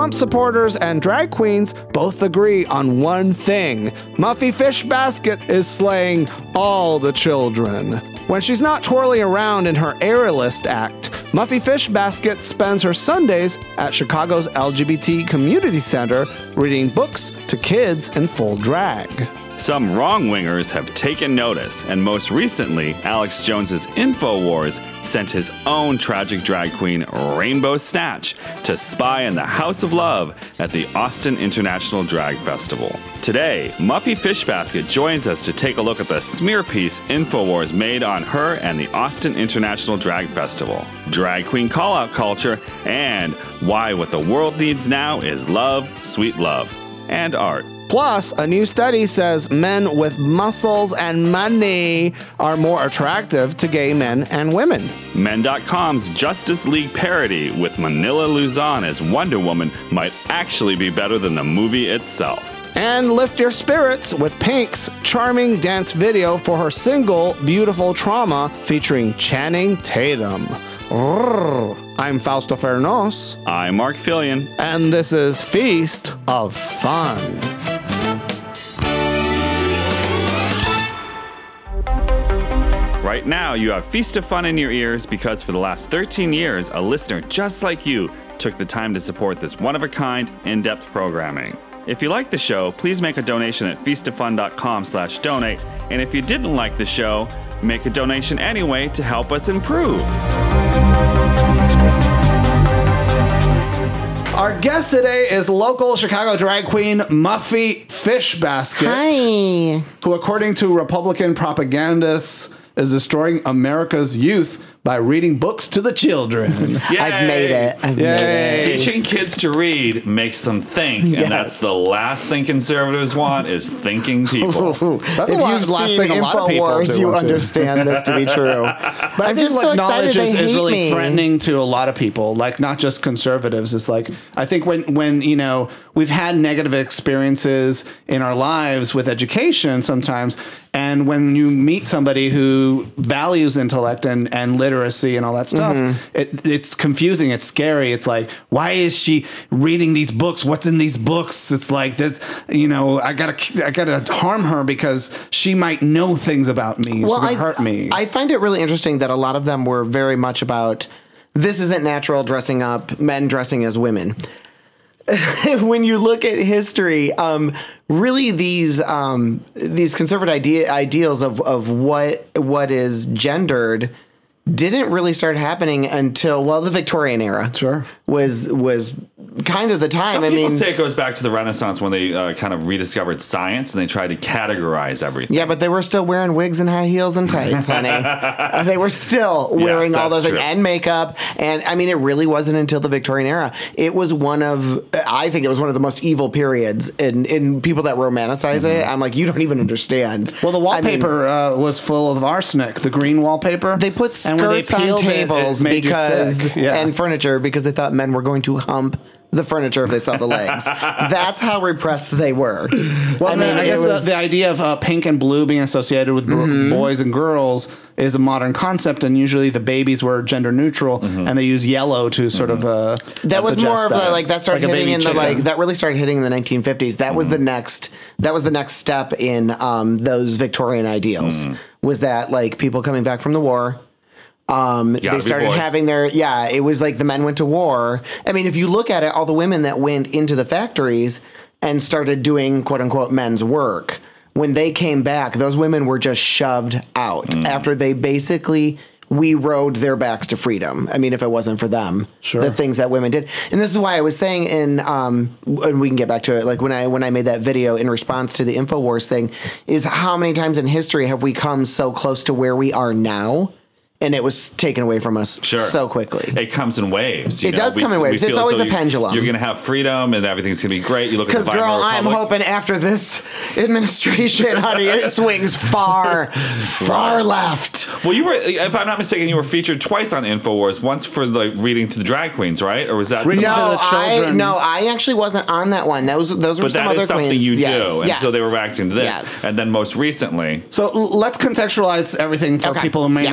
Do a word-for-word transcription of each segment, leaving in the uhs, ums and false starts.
Trump supporters and drag queens both agree on one thing. Muffy Fish Basket is slaying all the children. When she's not twirling around in her aerialist act, Muffy Fish Basket spends her Sundays at Chicago's L G B T Community Center reading books to kids in full drag. Some wrong-wingers have taken notice, and most recently, Alex Jones's InfoWars sent his own tragic drag queen, Rainbow Snatch, to spy on the House of Love at the Austin International Drag Festival. Today, Muffy Fish Basket joins us to take a look at the smear piece InfoWars made on her and the Austin International Drag Festival, drag queen call-out culture, and why what the world needs now is love, sweet love, and art. Plus, a new study says men with muscles and money are more attractive to gay men and women. Men dot com's Justice League parody with Manila Luzon as Wonder Woman might actually be better than the movie itself. And lift your spirits with Pink's charming dance video for her single, Beautiful Trauma, featuring Channing Tatum. Rrr. I'm Fausto Fernos. I'm Mark Fillion. And this is Feast of Fun. Right now, you have Feast of Fun in your ears because for the last thirteen years, a listener just like you took the time to support this one-of-a-kind, in-depth programming. If you like the show, please make a donation at feast of fun dot com slash donate. And if you didn't like the show, make a donation anyway to help us improve. Our guest today is local Chicago drag queen Muffy Fish Basket. Hi. Who, according to Republican propagandists, is destroying America's youth by reading books to the children. Yay. I've made it. I've Yay. made it. Teaching kids to read makes them think, Yes. and that's the last thing conservatives want is thinking people. That's if the last, you've last seen thing a lot of people InfoWars, do you want to. understand this to be true. But I I'm think just like, so excited knowledge they is, is hate really me. threatening to a lot of people, like not just conservatives. It's like, I think when, when, you know, we've had negative experiences in our lives with education sometimes, and when you meet somebody who values intellect and, and literacy and all that stuff, mm-hmm. it, it's confusing. It's scary. It's like, why is she reading these books? What's in these books? It's like this, you know, I gotta, I gotta harm her because she might know things about me. Well, She's gonna I, hurt me. I find it really interesting that a lot of them were very much about this isn't natural dressing up, men dressing as women. When you look at history, um, really these um, these conservative idea, ideals of, of what what is gendered didn't really start happening until, well, the Victorian era. Sure. Was was kind of the time. Some I people mean, say it goes back to the Renaissance when they uh, kind of rediscovered science and they tried to categorize everything. yeah, but they were still wearing wigs and high heels and tights, honey. Uh, they were still wearing Yes, all those that's things true. and makeup. And I mean, it really wasn't until the Victorian era. It was one of, I think it was one of the most evil periods in, in people that romanticize Mm-hmm. it. I'm like, you don't even understand. Well, the I mean, wallpaper uh, was full of arsenic, the green wallpaper. they put And when they skirts on peeled it, it tables made you because sick. Yeah. and furniture because they thought men were going to hump the furniture if they saw the legs. That's how repressed they were. Well, I, mean, I it guess was- the, the idea of uh, pink and blue being associated with Mm-hmm. boys and girls is a modern concept, and usually the babies were gender neutral, Mm-hmm. and they use yellow to sort of uh, That was suggest more of that. the, like that started Like a hitting baby in the chicken. like that really started hitting in the nineteen fifties. That was the next that was the next step in um, those Victorian ideals. Was that like people coming back from the war? Um, Gotta they be started boys. having their yeah. It was like the men went to war. I mean, if you look at it, all the women that went into the factories and started doing quote unquote men's work, when they came back, those women were just shoved out after they basically. We rode their backs to freedom. I mean, if it wasn't for them, Sure. the things that women did, and this is why I was saying in, um, and we can get back to it. Like when I when I made that video in response to the InfoWars thing, is how many times in history have we come so close to where we are now, and it was taken away from us Sure. so quickly. It comes in waves. you It know? does We- come in we waves. It's feel as always though a you- pendulum. You're going to have freedom and everything's going to be great. You look at the Because, girl, Weimar I'm Republic. hoping after this administration, honey, it swings far, far left. Well, you were, if I'm not mistaken, you were featured twice on InfoWars. Once for the reading to the drag queens, right? Or was that Reading something- to No, the I children. no, I actually wasn't on that one. Those those were But some that other is something queens. you yes, do, and yes. so they were reacting to this. Yes. And then most recently, So l- let's contextualize everything for Okay. people who may Yeah. not be familiar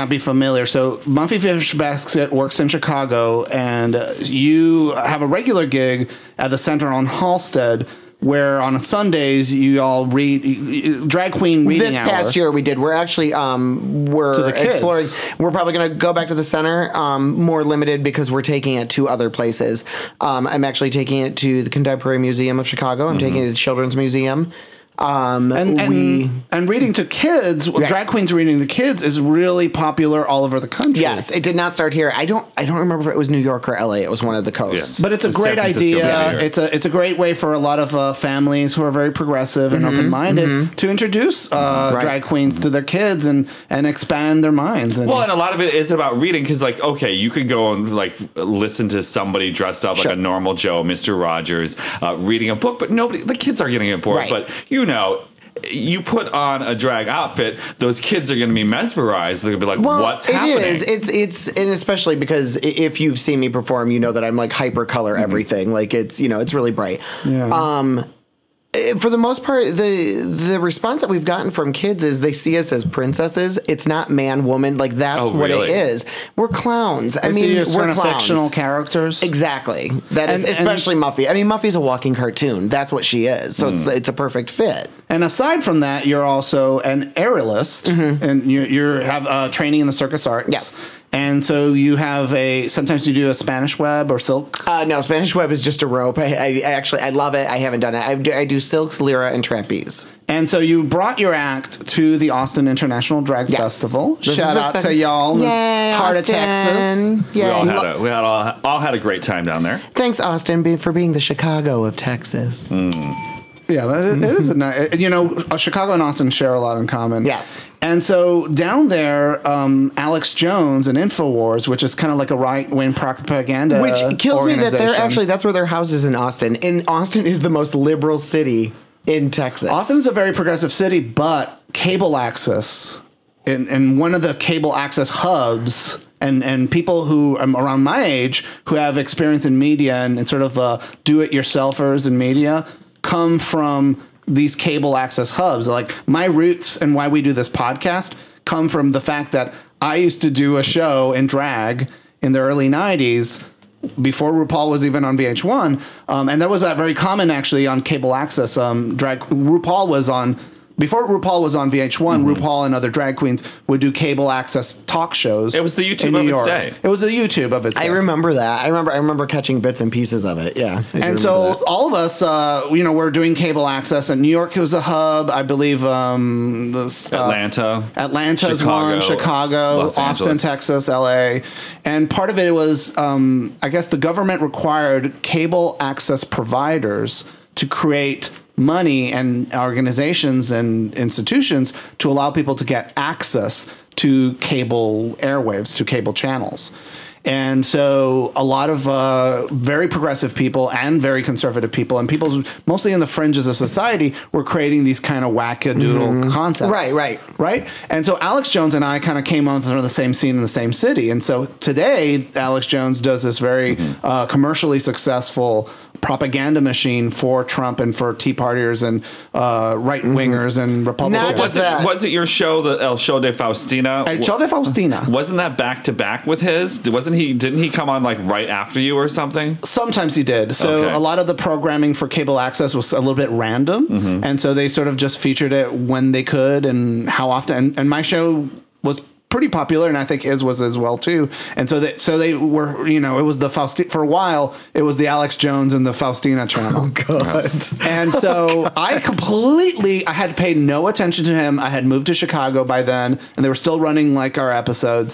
familiar, so Muffy Fish Basket works in Chicago, and uh, you have a regular gig at the Center on Halsted, where on Sundays you all read drag queen reading This hour. past year we did. We're actually um, we're To the kids. exploring. We're probably going to go back to the center, um, more limited because we're taking it to other places. Um, I'm actually taking it to the Contemporary Museum of Chicago. I'm mm-hmm. taking it to the Children's Museum. Um, and, and, we and reading to kids, Right. drag queens reading to kids is really popular all over the country. yes, it did not start here. I don't I don't remember if it was New York or L A. It was one of the coasts. Yeah. But it's a It's great San Francisco idea. behavior. It's a it's a great way for a lot of uh, families who are very progressive and Mm-hmm. open minded to introduce uh, Right. drag queens to their kids and and expand their minds. And Well, and a lot of it is about reading because, like, okay, you could go and like listen to somebody dressed up Sure. like a normal Joe, Mister Rogers, uh, reading a book, but nobody, the kids are getting it bored. Right. But you know, you put on a drag outfit, those kids are going to be mesmerized. They're going to be like, Well, "What's it happening?" is. It's it's and especially because i- if you've seen me perform, you know that I'm like hyper color Mm-hmm. everything. Like it's you know it's really bright. Yeah. Um, eh, for the most part, the the response that we've gotten from kids is they see us as princesses. It's not man woman. Like that's Oh, what really? it is. We're clowns. I I mean, see you as we're kind of clowns. fictional characters. Exactly. That is And- and- especially Muffy. I mean, Muffy's a walking cartoon. That's what she is. So Mm. it's it's a perfect fit. And aside from that, you're also an aerialist, and you you have uh, training in the circus arts. Mm-hmm. Yes. And so you have a sometimes you do a Spanish web or silk. Uh, no, Spanish web is just a rope. I, I, I actually I love it. I haven't done it. I do, I do silks, lyra, and trapeze. And so you brought your act to the Austin International Drag Yes. Festival. This is Shout the out second- to y'all, in the Yay, heart Austin. of Texas. we all Yay. had a, we had all, all had a great time down there. Thanks, Austin, be- for being the Chicago of Texas. Yeah, that is, it is a nice. You know, uh, Chicago and Austin share a lot in common. Yes. And so down there, um, Alex Jones and Infowars, which is kind of like a right wing propaganda, Which kills me that they're organization. actually, that's where their house is in Austin. And Austin is the most liberal city in Texas. Austin's a very progressive city, but cable access in, in one of the cable access hubs. And, and people who are around my age who have experience in media and, and sort of uh, do-it-yourselfers in media come from these cable access hubs. Like my roots and why we do this podcast come from the fact that I used to do a show in drag in the early nineties before RuPaul was even on V H one. Um, and that was uh, very common actually on cable access. Um, drag RuPaul was on Before RuPaul was on V H one, Mm-hmm. RuPaul and other drag queens would do cable access talk shows. It was the YouTube in of New its York. day. It was the YouTube of its I day. remember that. I remember I remember catching bits and pieces of it. Yeah. I do And remember so that. all of us, uh, you know, we're doing cable access. And New York was a hub. I believe um, this, uh, Atlanta, Atlanta's Chicago, one, Chicago, Los Austin, Angeles. Texas, L A. And part of it was, um, I guess the government required cable access providers to create money and organizations and institutions to allow people to get access to cable airwaves, to cable channels. And so a lot of uh, very progressive people and very conservative people and people mostly in the fringes of society were creating these kind of wackadoodle concepts. Right, right. Right? And so Alex Jones and I kind of came on through the same scene in the same city. And so today, Alex Jones does this very uh, commercially successful propaganda machine for Trump and for Tea Partiers and uh, right wingers and Republicans. Not Was just it, that. was it your show, the El Show de Faustina? El Show de Faustina. Wasn't that back to back with his? Wasn't he? Didn't he come on like right after you or something? Sometimes he did. So Okay. a lot of the programming for cable access was a little bit random. Mm-hmm. And so they sort of just featured it when they could and how often. And, and my show was pretty popular, and I think his was as well too. And so they so they were, you know, it was the Faustina for a while. It was the Alex Jones and the Faustina channel. God. And so I completely, I had paid no attention to him. I had moved to Chicago by then, and they were still running like our episodes.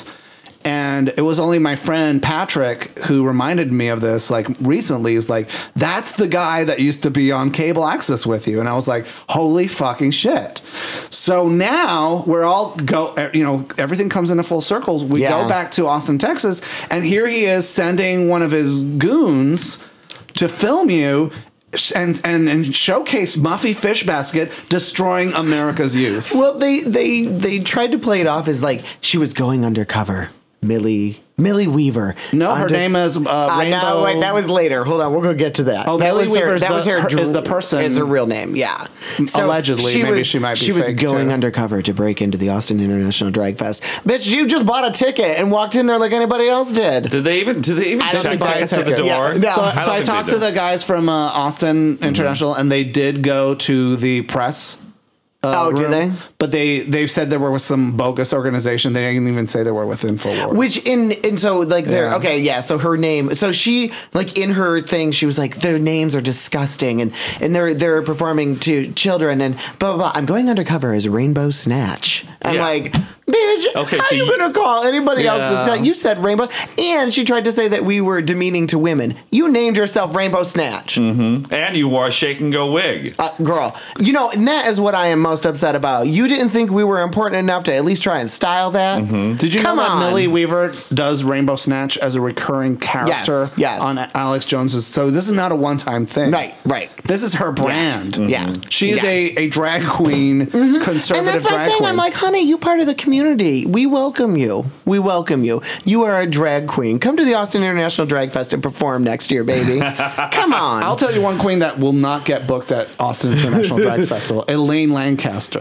And it was only my friend Patrick who reminded me of this, like recently. He was like, that's the guy that used to be on cable access with you. And I was like, holy fucking shit. So now we're all go, you know, everything comes into full circle. We Yeah. go back to Austin, Texas, and here he is sending one of his goons to film you and and and showcase Muffy Fish Basket destroying America's youth. Well, they they they tried to play it off as like she was going undercover. Millie Millie Weaver. No, her Under- name is uh, Uh, Rainbow. no, wait, that was later. Hold on, we're gonna get to that. Oh, that Millie was her, Weaver's that the- was her, her- dr- is the person- is her real name. Yeah, Allegedly, maybe she might be She was fake, going too. undercover to break into the Austin International Drag Fest. Bitch, you just bought a ticket and walked in there like anybody else did. Did they even? Did they even I don't check think they tickets at the took it. door? Yeah, no. So, I so don't I think talked they to did. the guys from uh, Austin International, and they did go to the press. Uh, Oh, did room, they? But they they said there were some bogus organization. They didn't even say they were with InfoWars. Which in and so like they're Yeah. okay, yeah. So her name, so she like in her thing, she was like, their names are disgusting, and and they're they're performing to children, and blah blah blah. I'm going undercover as Rainbow Snatch. I'm Yeah. like, bitch, Okay, how so you you- gonna call anybody else Yeah. disgusting? You said Rainbow, and she tried to say that we were demeaning to women. You named yourself Rainbow Snatch. And you wore a shake and go wig. Uh, girl, you know, and that is what I am most upset about. You didn't think we were important enough to at least try and style that. Did you Come know that on. Millie Weaver does Rainbow Snatch as a recurring character Yes, yes. on Alex Jones's? So this is not a one-time thing. Right, right. This is her brand. Yeah. She's Yeah. a, a drag queen, conservative And that's my drag thing. queen. I'm like, honey, you part of the community. We welcome you. We welcome you. You are a drag queen. Come to the Austin International Drag Fest and perform next year, baby. Come on. I'll tell you one queen that will not get booked at Austin International Drag Festival: Elaine Lancaster.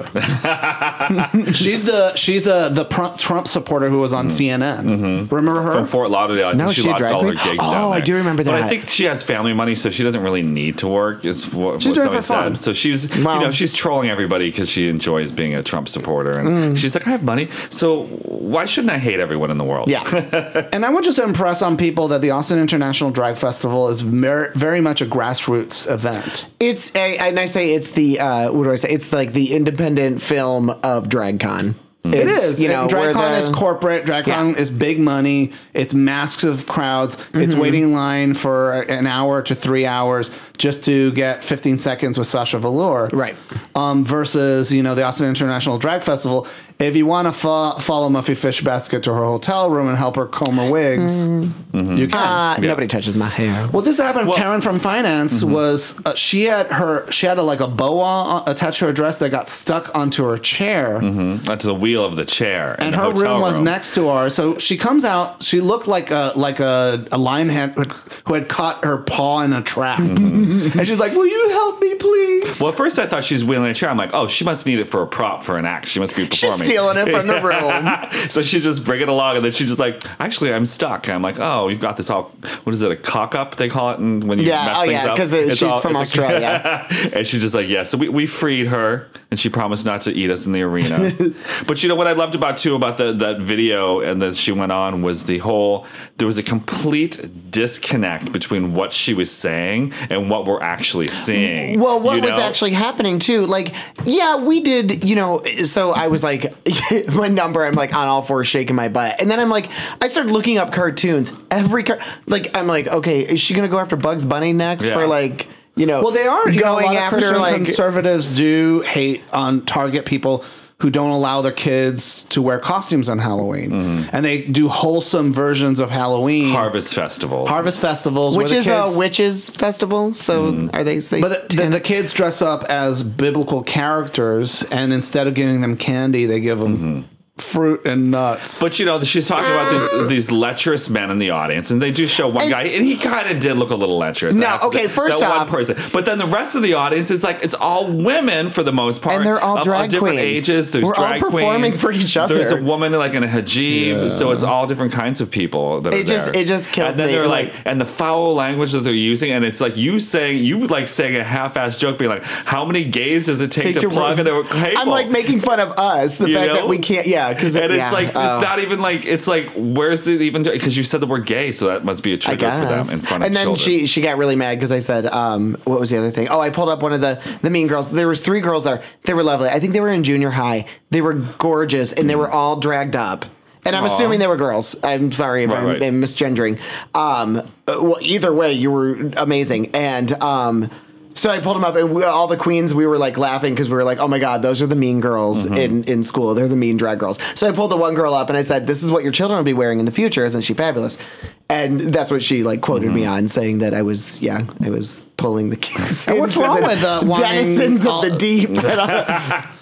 she's the she's the the Trump Trump supporter who was on C N N. Remember her? From Fort Lauderdale. I No, think she she a lost drag all her queen? gigs Oh, down I there. do remember But I that. think she has family money, so she doesn't really need to work. Is what, She's what doing it somebody for fun. said. So she's Wow. you know she's trolling everybody because she enjoys being a Trump supporter, and she's like, I have money, so why shouldn't I hate everyone in the world? Yeah. And I want just to impress on people that the Austin International Drag Festival is mer- very much a grassroots event. It's a, and I say it's the, uh, what do I say? It's like the independent film of DragCon. It It's, is. You know, where DragCon the- is corporate. DragCon Yeah. is big money. It's massive crowds. It's waiting in line for an hour to three hours just to get fifteen seconds with Sasha Velour. Right. Um, versus, you know, the Austin International Drag Festival. If you want to fo- follow Muffy Fishbasket to her hotel room and help her comb her wigs, you can. Uh, Yeah. Nobody touches my hair. Well, this happened. Well- Karen from finance was uh, she had her she had a, like a boa uh, attached to her dress that got stuck onto her chair, Mm-hmm. Onto the wheel of the chair, in and the her hotel room was room. next to her. So she comes out. She looked like a like a, a lion head who had, who had caught her paw in a trap, and she's like, "Will you help me, please?" Well, at first I thought she was wheeling a chair. I'm like, oh, she must need it for a prop for an act. She must be She's performing. stealing it from the room. So she just bring it along, and then she's just like, actually, I'm stuck. And I'm like, oh, you've got this all. What is it? A cock up? They call it, and when you Yeah, mess oh, things yeah, up, 'cause it- It's she's from it's Australia. and she's just like, yeah. So we, we freed her, and she promised not to eat us in the arena. But you know what I loved about too about the, that video and that she went on was the whole. There was a complete disconnect between what she was saying and what we're actually seeing. Well, what you was know? actually happening too? Like, yeah, we did, you know, so I was like, my number, I'm like on all fours shaking my butt. And then I'm like, I started looking up cartoons. Every, car- like, I'm like, okay, is she going to go after Bugs Bunny next Yeah. for like, you know, Well, they are. You know, a going lot of after Christian like, conservatives do hate on target people who don't allow their kids to wear costumes on Halloween, and they do wholesome versions of Halloween. Harvest festivals. Harvest festivals, which where is the kids, a witches festival. So are they say, But the, the, the kids dress up as biblical characters, and instead of giving them candy, they give them fruit and nuts. But you know, she's talking about these these lecherous men in the audience, and they do show one And- guy, and he kind of did look a little lecherous. No, I have to okay, say. first that off- one person, but then the rest of the audience is like it's all women for the most part, And they're all of drag different queens. ages. There's We're all drag performing queens. for each other. There's a woman like in a hijab, so it's all different kinds of people that are It just- there. it just kills And then me, they're like, like- and the foul language that they're using, and it's like you saying you would like saying a half-assed joke, being like, "How many gays does it take, Take to, to plug run- into a cable?" I'm like making fun of us, the You fact know? that we can't, yeah, because And it's yeah, like oh. it's not even like it's like where's it even because you said the word gay, so that must be a I trigger for them guess. in front of and then children. she she got really mad because I said, um, what was the other thing? Oh, I pulled up one of the the Mean Girls. There was three girls there. They were lovely. I think they were in junior high. They were gorgeous, and they were all dragged up. And I'm Aw. assuming they were girls. I'm sorry if Right, I'm, right. I'm misgendering. Um, uh, well, either way, you were amazing. And um, so I pulled them up, and we, all the queens, we were like laughing because we were like, oh my God, those are the mean girls Mm-hmm. in, in school. They're the mean drag girls. So I pulled the one girl up and I said, this is what your children will be wearing in the future. Isn't she fabulous? And that's what she like quoted me on, saying that I was, yeah, I was pulling the kids. And what's into wrong the with, uh, wanting denizens all- of the deep? I don't-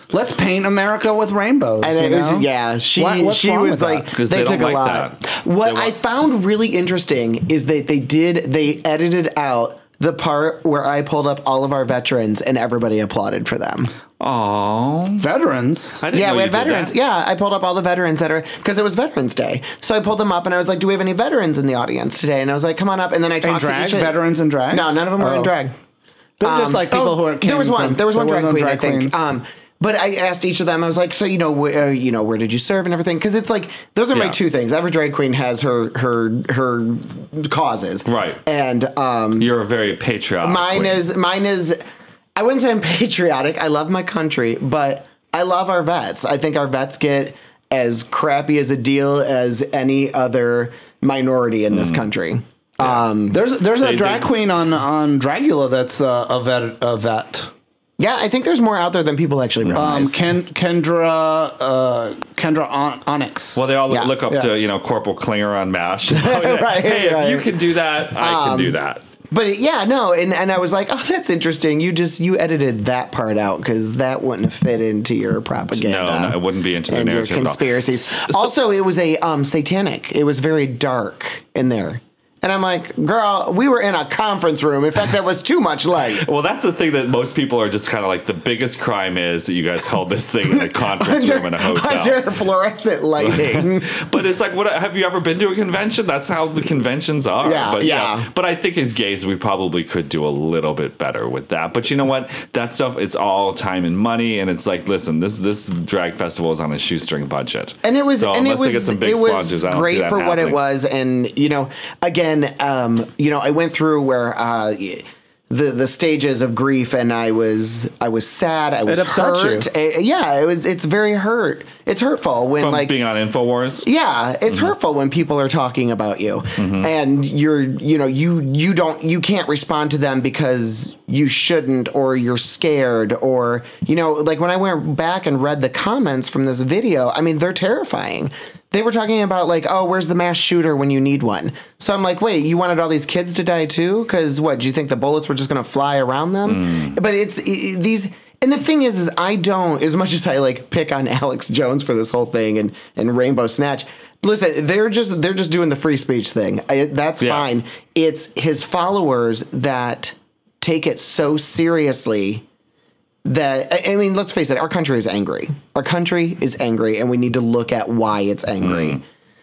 let's paint America with rainbows. And you it was know? yeah, she What- what's she wrong was with that? like 'Cause they, they took don't a like lot. that. What They I want- found really interesting is that they did they edited out the part where I pulled up all of our veterans and everybody applauded for them. Oh, Veterans. I didn't Yeah, know we you had did veterans. that. Yeah, I pulled up all the veterans that are because it was Veterans Day. So I pulled them up and I was like, "Do we have any veterans in the audience today?" And I was like, "Come on up." And then I In talked drag? to each Veterans in drag? No, none of them were Oh. in drag. They're just Um, like people oh, who are. There was came one. from- There was one drag, queen, drag I think. queen. Um, but I asked each of them. I was like, "So you know, where, uh, you know, where did you serve and everything?" Because it's like those are my Yeah. two things. Every drag queen has her her her causes, Right. And um, You're a very patriotic. mine queen. is mine is. I wouldn't say I'm patriotic. I love my country, but I love our vets. I think our vets get as crappy as a deal as any other minority in this Mm. country. Um, There's there's a They- drag they- queen on on Dragula that's uh, a vet a vet. yeah, I think there's more out there than people actually realize. Um, Ken, Kendra uh, Kendra On- Onyx. Well, they all Yeah. look up Yeah. to you know Corporal Klinger on MASH. Right, Right, hey, right. if you can do that, I can do that. But yeah, no, and, and I was like, oh, that's interesting. You just you edited that part out because that wouldn't fit into your propaganda. No, no, it wouldn't be into the and your narrative at all. conspiracies. Also, it was a um, satanic. It was very dark in there, and I'm like, girl, we were in a conference room. In fact, that was too much light. Well, that's the thing that most people are just kind of like the biggest crime is that you guys held this thing in a conference room in a hotel. under fluorescent lighting. But it's like, what have you ever been to a convention? That's how the conventions are. Yeah, but yeah. But I think as gays, we probably could do a little bit better with that. But you know what? That stuff, it's all time and money, and it's like, listen, this this drag festival is on a shoestring budget, And it was, so and it unless they was, get some big it was sponsors, I don't see great that for what it happening. was. And you know, again, um, you know, I went through where uh, the the stages of grief, and I was I was sad. I was It upset hurt. Uh, yeah, it was. It's very hurt. It's hurtful when From like. being on Infowars. Yeah, it's hurtful when people are talking about you, and you're, you know, you you don't, you can't respond to them because you shouldn't, or you're scared, or you know, like when I went back and read the comments from this video, I mean, they're terrifying. They were talking about like, oh, where's the mass shooter when you need one? So I'm like, wait, you wanted all these kids to die too? Because what? Do you think the bullets were just going to fly around them? But it's i these. And the thing is, is I don't, as much as I like pick on Alex Jones for this whole thing and, and Rainbow Snatch, listen, they're just they're just doing the free speech thing. I, that's Yeah. fine. It's his followers that take it so seriously that, I I mean, let's face it, our country is angry. Our country is angry, and we need to look at why it's angry.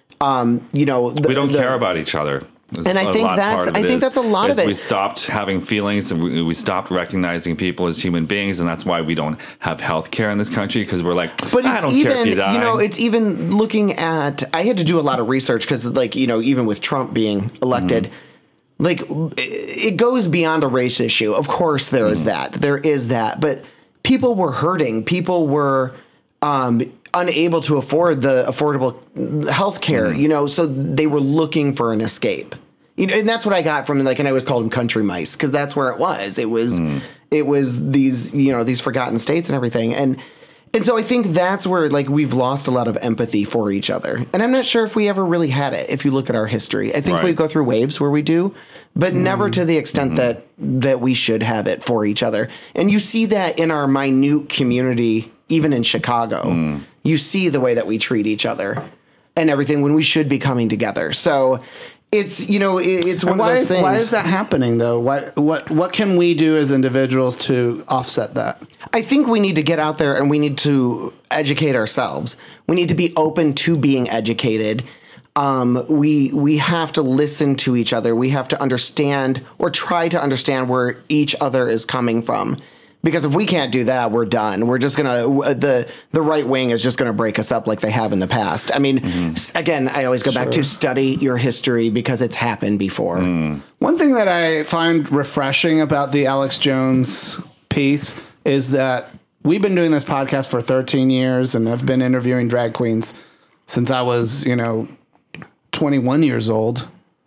Um, you know, the, We don't the- care about each other. Is And I a think lot that's- part of I it think is- that's a lot is of it. We stopped having feelings, and we, we stopped recognizing people as human beings, and that's why we don't have health care in this country, because we're like, But I it's don't even, care if you die. know, it's even looking at. I had to do a lot of research because, like, you know, even with Trump being elected, Mm-hmm. like, it goes beyond a race issue. Of course, there is Mm-hmm. that. There is that. But people were hurting. People were um, unable to afford the affordable health care. Mm-hmm. You know, so they were looking for an escape. You know, and that's what I got from like, and I always called them country mice because that's where it was. It was, Mm. it was these, you know, these forgotten states and everything, and and so I think that's where like we've lost a lot of empathy for each other, and I'm not sure if we ever really had it. If you look at our history, I think Right. we go through waves where we do, but never to the extent that that we should have it for each other. And you see that in our minute community, even in Chicago, you see the way that we treat each other and everything when we should be coming together. So. It's, you know, it, it's one And why of those is, things. why is that happening though? What what what can we do as individuals to offset that? I think we need to get out there and we need to educate ourselves. We need to be open to being educated. Um, we we have to listen to each other. We have to understand or try to understand where each other is coming from. Because if we can't do that, we're done. We're just gonna the the right wing is just gonna break us up like they have in the past. I mean, s- again, I always go back to study your history because it's happened before. One thing that I find refreshing about the Alex Jones piece is that we've been doing this podcast for thirteen years and I've been interviewing drag queens since I was, you know, twenty-one years old.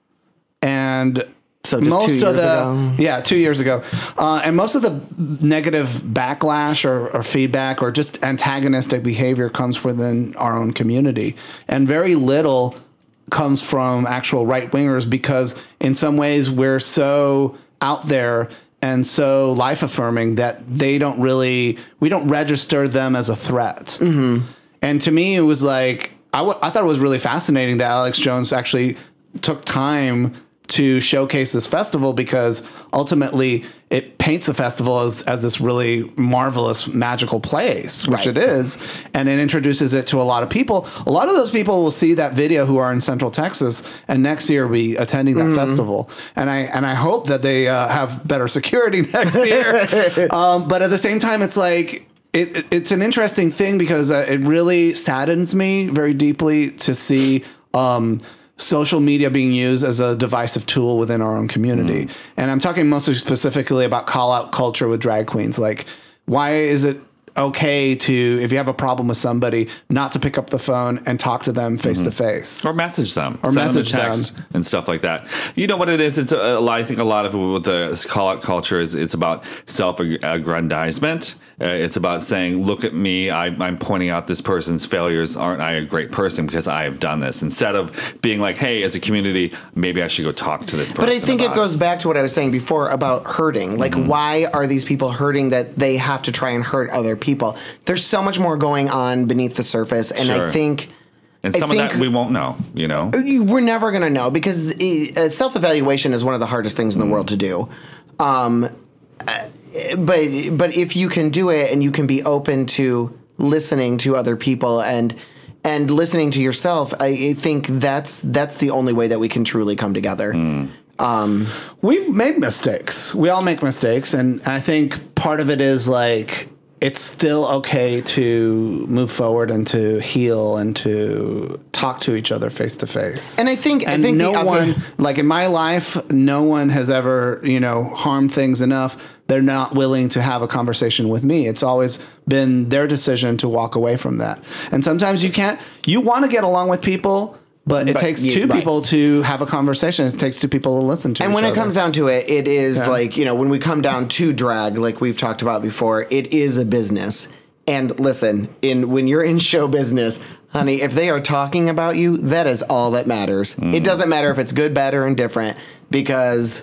And So just most two of years the ago. yeah, two years ago, uh, and most of the negative backlash or, or feedback or just antagonistic behavior comes within our own community, and very little comes from actual right wingers because in some ways we're so out there and so life affirming that they don't really, we don't register them as a threat. Mm-hmm. And to me, it was like, I, w- I thought it was really fascinating that Alex Jones actually took time to showcase this festival, because ultimately it paints the festival as, as this really marvelous, magical place, which Right. it is, and it introduces it to a lot of people. A lot of those people will see that video who are in Central Texas, and next year be attending that mm-hmm. festival. And I and I hope that they uh, have better security next year. um, but at the same time, it's like, It, it, it's an interesting thing, because uh, it really saddens me very deeply to see um, social media being used as a divisive tool within our own community. Mm. And I'm talking mostly specifically about call out culture with drag queens. Like, why is it okay to, if you have a problem with somebody, not to pick up the phone and talk to them face mm-hmm. to face, or message them, or send message them a text them. and stuff like that. You know what it is? It's a, a lot. I think a lot of it with the call out culture is it's about self-aggrandizement. Uh, it's about saying, look at me, I, I'm pointing out this person's failures. Aren't I a great person because I have done this? Instead of being like, hey, as a community, maybe I should go talk to this person. But I think it goes it. back to what I was saying before about hurting. Like, mm-hmm. why are these people hurting that they have to try and hurt other people? There's so much more going on beneath the surface. And sure. I think... And some I of think that we won't know, you know? We're never going to know, because uh, self-evaluation is one of the hardest things in the mm. world to do. Um, uh, but but if you can do it, and you can be open to listening to other people and and listening to yourself, I think that's that's the only way that we can truly come together. Mm. Um, We've made mistakes. We all make mistakes, and I think part of it is like, it's still okay to move forward and to heal and to talk to each other face to face. And I think, and I think no the other, one, like in my life, no one has ever, you know, harmed things enough. They're not willing to have a conversation with me. It's always been their decision to walk away from that. And sometimes you can't, you want to get along with people, but it but takes you, two right. people to have a conversation. It takes two people to listen to and each when other. it comes down to it, it is Yeah. like, you know, when we come down to drag, like we've talked about before, it is a business. And listen, in when you're in show business, honey, if they are talking about you, that is all that matters. Mm. It doesn't matter if it's good, bad, or indifferent, because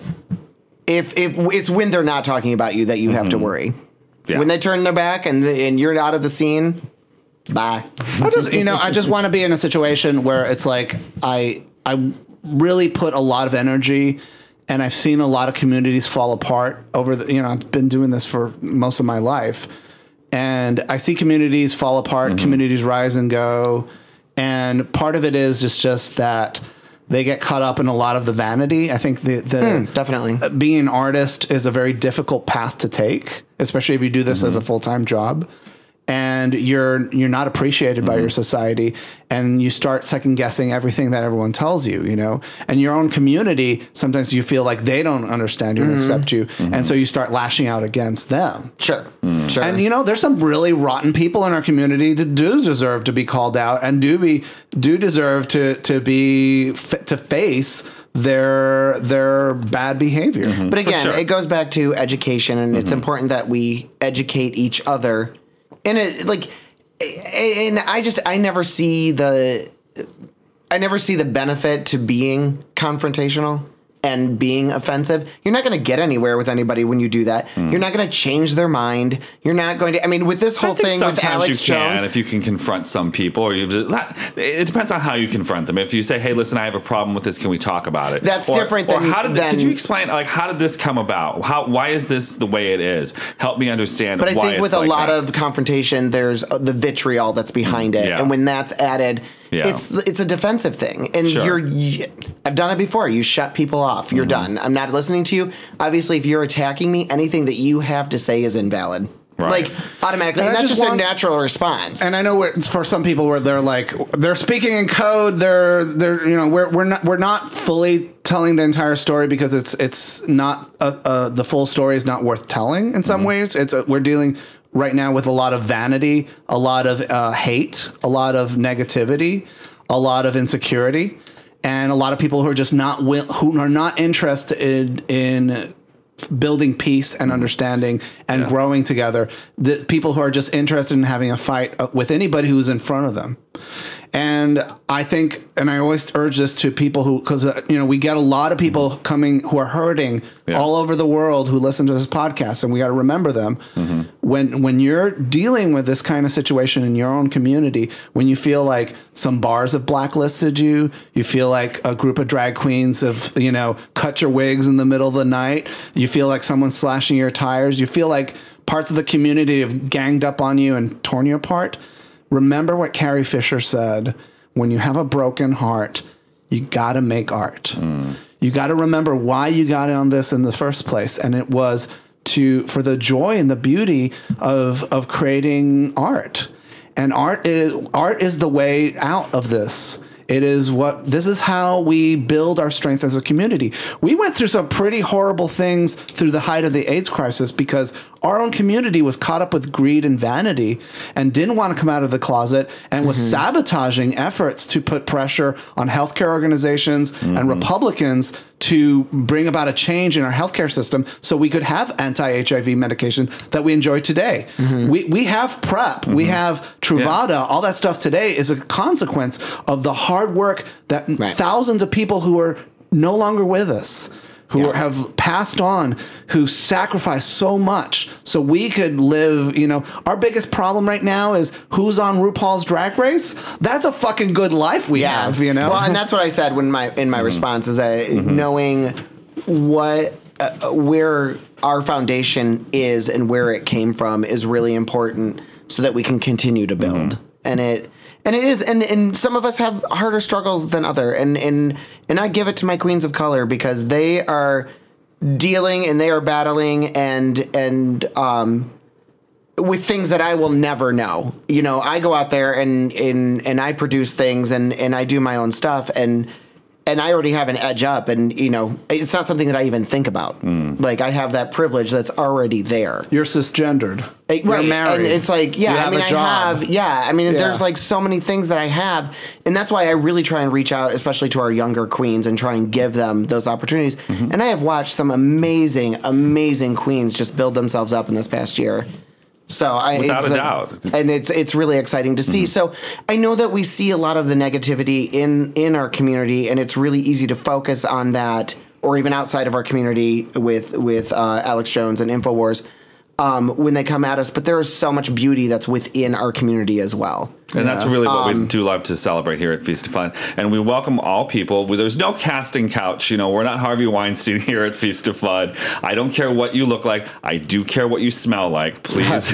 if if it's when they're not talking about you that you mm-hmm. have to worry. Yeah. When they turn their back and the, and you're out of the scene, bye. I just, you know, I just want to be in a situation where it's like I I really put a lot of energy, and I've seen a lot of communities fall apart over the, you know, I've been doing this for most of my life. And I see communities fall apart, mm-hmm. communities rise and go. And part of it is just, just that they get caught up in a lot of the vanity. I think the, the mm, definitely uh, being an artist is a very difficult path to take, especially if you do this mm-hmm. as a full-time job. And you're you're not appreciated mm-hmm. by your society, and you start second guessing everything that everyone tells you, you know. And your own community, sometimes you feel like they don't understand you mm-hmm. and accept you, mm-hmm. and so you start lashing out against them. Sure, mm. sure. And you know, there's some really rotten people in our community that do deserve to be called out, and do be do deserve to to be to face their their bad behavior. Mm-hmm. But again, sure. it goes back to education, and mm-hmm. it's important that we educate each other. And it like, and I just I never see the, I never see the benefit to being confrontational and being offensive. You're not going to get anywhere with anybody when you do that. Mm. You're not going to change their mind. You're not going to. I mean, with this whole I think thing sometimes with Alex you can, Jones, if you can confront some people, or you just, it depends on how you confront them. If you say, "Hey, listen, I have a problem with this. Can we talk about it?" That's or, different. Or than, how did? Than, could you explain? Like, how did this come about? How? Why is this the way it is? Help me understand. But I why think it's with a like lot that. of confrontation, there's the vitriol that's behind it, yeah. and when that's added. Yeah. It's it's a defensive thing, and Sure. you're. You, I've done it before. You shut people off. You're mm-hmm. done. I'm not listening to you. Obviously, if you're attacking me, anything that you have to say is invalid. Right. Like automatically, And and I that's just just want- a natural response. And I know it's for some people where they're like they're speaking in code. They're they're you know we're we're not we're not fully telling the entire story because it's it's not uh, uh, the full story is not worth telling in some mm-hmm. ways. It's uh, we're dealing right now with a lot of vanity, a lot of uh, hate, a lot of negativity, a lot of insecurity, and a lot of people who are just not will, who are not interested in, in building peace and understanding and yeah. growing together. The people who are just interested in having a fight with anybody who's in front of them. And I think, and I always urge this to people who, because, uh, you know, we get a lot of people coming who are hurting Yeah. all over the world who listen to this podcast, and we got to remember them. Mm-hmm. When when you're dealing with this kind of situation in your own community, when you feel like some bars have blacklisted you, you feel like a group of drag queens have, you know, cut your wigs in the middle of the night, you feel like someone's slashing your tires, you feel like parts of the community have ganged up on you and torn you apart. Remember what Carrie Fisher said, when you have a broken heart, you got to make art. Mm. You got to remember why you got on this in the first place. And it was to for the joy and the beauty of of creating art. And art is art is the way out of this. It is what this is how we build our strength as a community. We went through some pretty horrible things through the height of the AIDS crisis because our own community was caught up with greed and vanity and didn't want to come out of the closet and was mm-hmm. sabotaging efforts to put pressure on healthcare organizations mm-hmm. and Republicans to bring about a change in our healthcare system so we could have anti-H I V medication that we enjoy today. Mm-hmm. We we have PrEP, mm-hmm. we have Truvada, yeah. all that stuff today is a consequence of the hard work that right. thousands of people who are no longer with us, who yes. have passed on, who sacrificed so much so we could live, you know, our biggest problem right now is who's on RuPaul's Drag Race. That's a fucking good life we yeah. have, you know? Well, and that's what I said when my in my mm-hmm. response is that mm-hmm. knowing what, uh, where our foundation is and where it came from is really important so that we can continue to build. Mm-hmm. And it... And it is, and, and some of us have harder struggles than other, and, and and I give it to my queens of color because they are dealing and they are battling and and um with things that I will never know. You know, I go out there and and, and I produce things and, and I do my own stuff and and I already have an edge up, and you know, it's not something that I even think about. Mm. Like I have that privilege that's already there. You're cisgendered. It, You're right. married. And it's like, yeah, you I have mean, a I job. have, yeah, I mean, yeah. there's like so many things that I have, and that's why I really try and reach out, especially to our younger queens, and try and give them those opportunities. Mm-hmm. And I have watched some amazing, amazing queens just build themselves up in this past year. So I, without it's a a, doubt, and it's it's really exciting to see. Mm-hmm. So I know that we see a lot of the negativity in in our community, and it's really easy to focus on that, or even outside of our community with with uh, Alex Jones and InfoWars um, when they come at us. But there is so much beauty that's within our community as well. And yeah. that's really what um, we do love to celebrate here at Feast of Fun. And we welcome all people. There's no casting couch. You know, we're not Harvey Weinstein here at Feast of Fun. I don't care what you look like. I do care what you smell like. Please,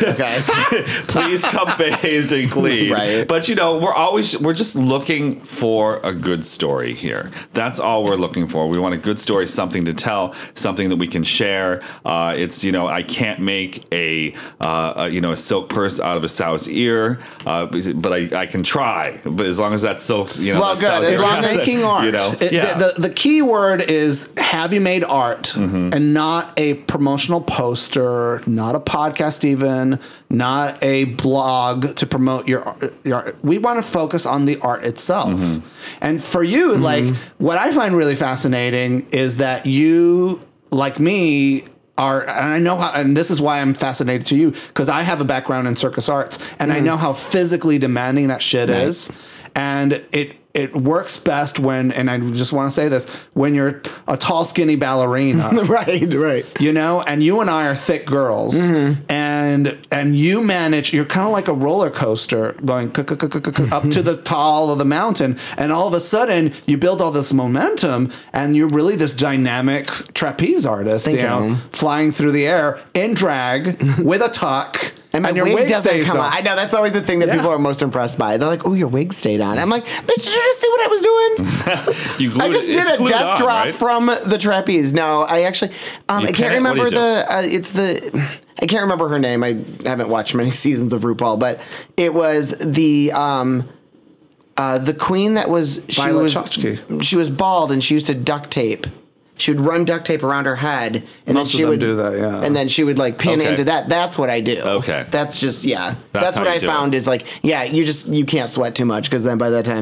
please come bathed and clean. Right. But, you know, we're always, we're just looking for a good story here. That's all we're looking for. We want a good story, something to tell, something that we can share. Uh, it's, you know, I can't make a, uh, a, you know, a silk purse out of a sow's ear, uh, but But I, I can try, but as long as that's silk, you know. Well, good. As long as making art, you know, it, yeah. the, the the key word is: have you made art, mm-hmm. and not a promotional poster, not a podcast, even not a blog to promote your your. We want to focus on the art itself, mm-hmm. and for you, mm-hmm. like what I find really fascinating is that you, like me, are, and I know how, and this is why I'm fascinated to you, because I have a background in circus arts, and mm. I know how physically demanding that shit right. is, and it it works best when, and I just want to say this, when you're a tall, skinny ballerina, right, right, you know, and you and I are thick girls, mm-hmm. and and you manage, you're kind of like a roller coaster going up to the tall of the mountain, and all of a sudden you build all this momentum, and you're really this dynamic trapeze artist, Think you know, flying through the air in drag with a tuck. And my and your wig, wig doesn't stays come on. on. I know, that's always the thing that yeah. people are most impressed by. They're like, "Oh, your wig stayed on." I'm like, "Bitch, did you just see what I was doing?" you glued, I just did a death on, drop right? from the trapeze. No, I actually, um, I can't remember the. Uh, it's the. I can't remember her name. I haven't watched many seasons of RuPaul, but it was the. Um, uh, the queen that was she Violet was Chachki. She was bald and she used to duct tape. She would run duct tape around her head, and Most then she of them would do that. Yeah, and then she would like pin okay. into that. That's what I do. Okay, that's just yeah. That's, that's what I found it. is like yeah. You just you can't sweat too much because then by that time.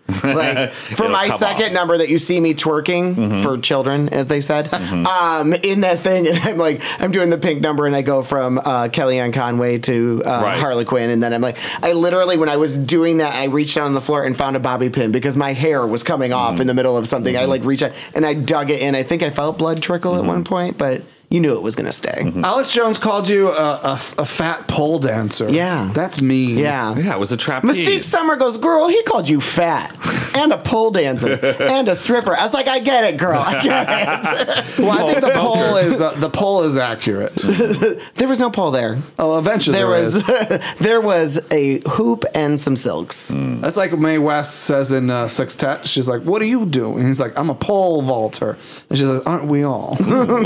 Like for It'll my come second off. number that you see me twerking Mm-hmm. for children, as they said, um, in that thing, and I'm like, I'm doing the pink number, and I go from uh, Kellyanne Conway to uh, Right. Harley Quinn, and then I'm like, I literally, when I was doing that, I reached down on the floor and found a bobby pin because my hair was coming off Mm-hmm. in the middle of something. I like reached out and I dug it in. I think I felt blood trickle Mm-hmm. at one point, but you knew it was going to stay. Alex Jones called you a, a, a fat pole dancer. Yeah. That's mean. Yeah. Yeah, it was a trapeze. Mystique Summer goes, girl, he called you fat and a pole dancer and a stripper. I was like, I get it, girl. I get it. Well, I think the poll is the, the poll is accurate. There was no pole there. Oh, eventually There there was is. there was a hoop and some silks. That's like Mae West says in uh, Sextet. She's like, "What do you do?" And he's like, "I'm a pole vaulter." And she's like, "Aren't we all?"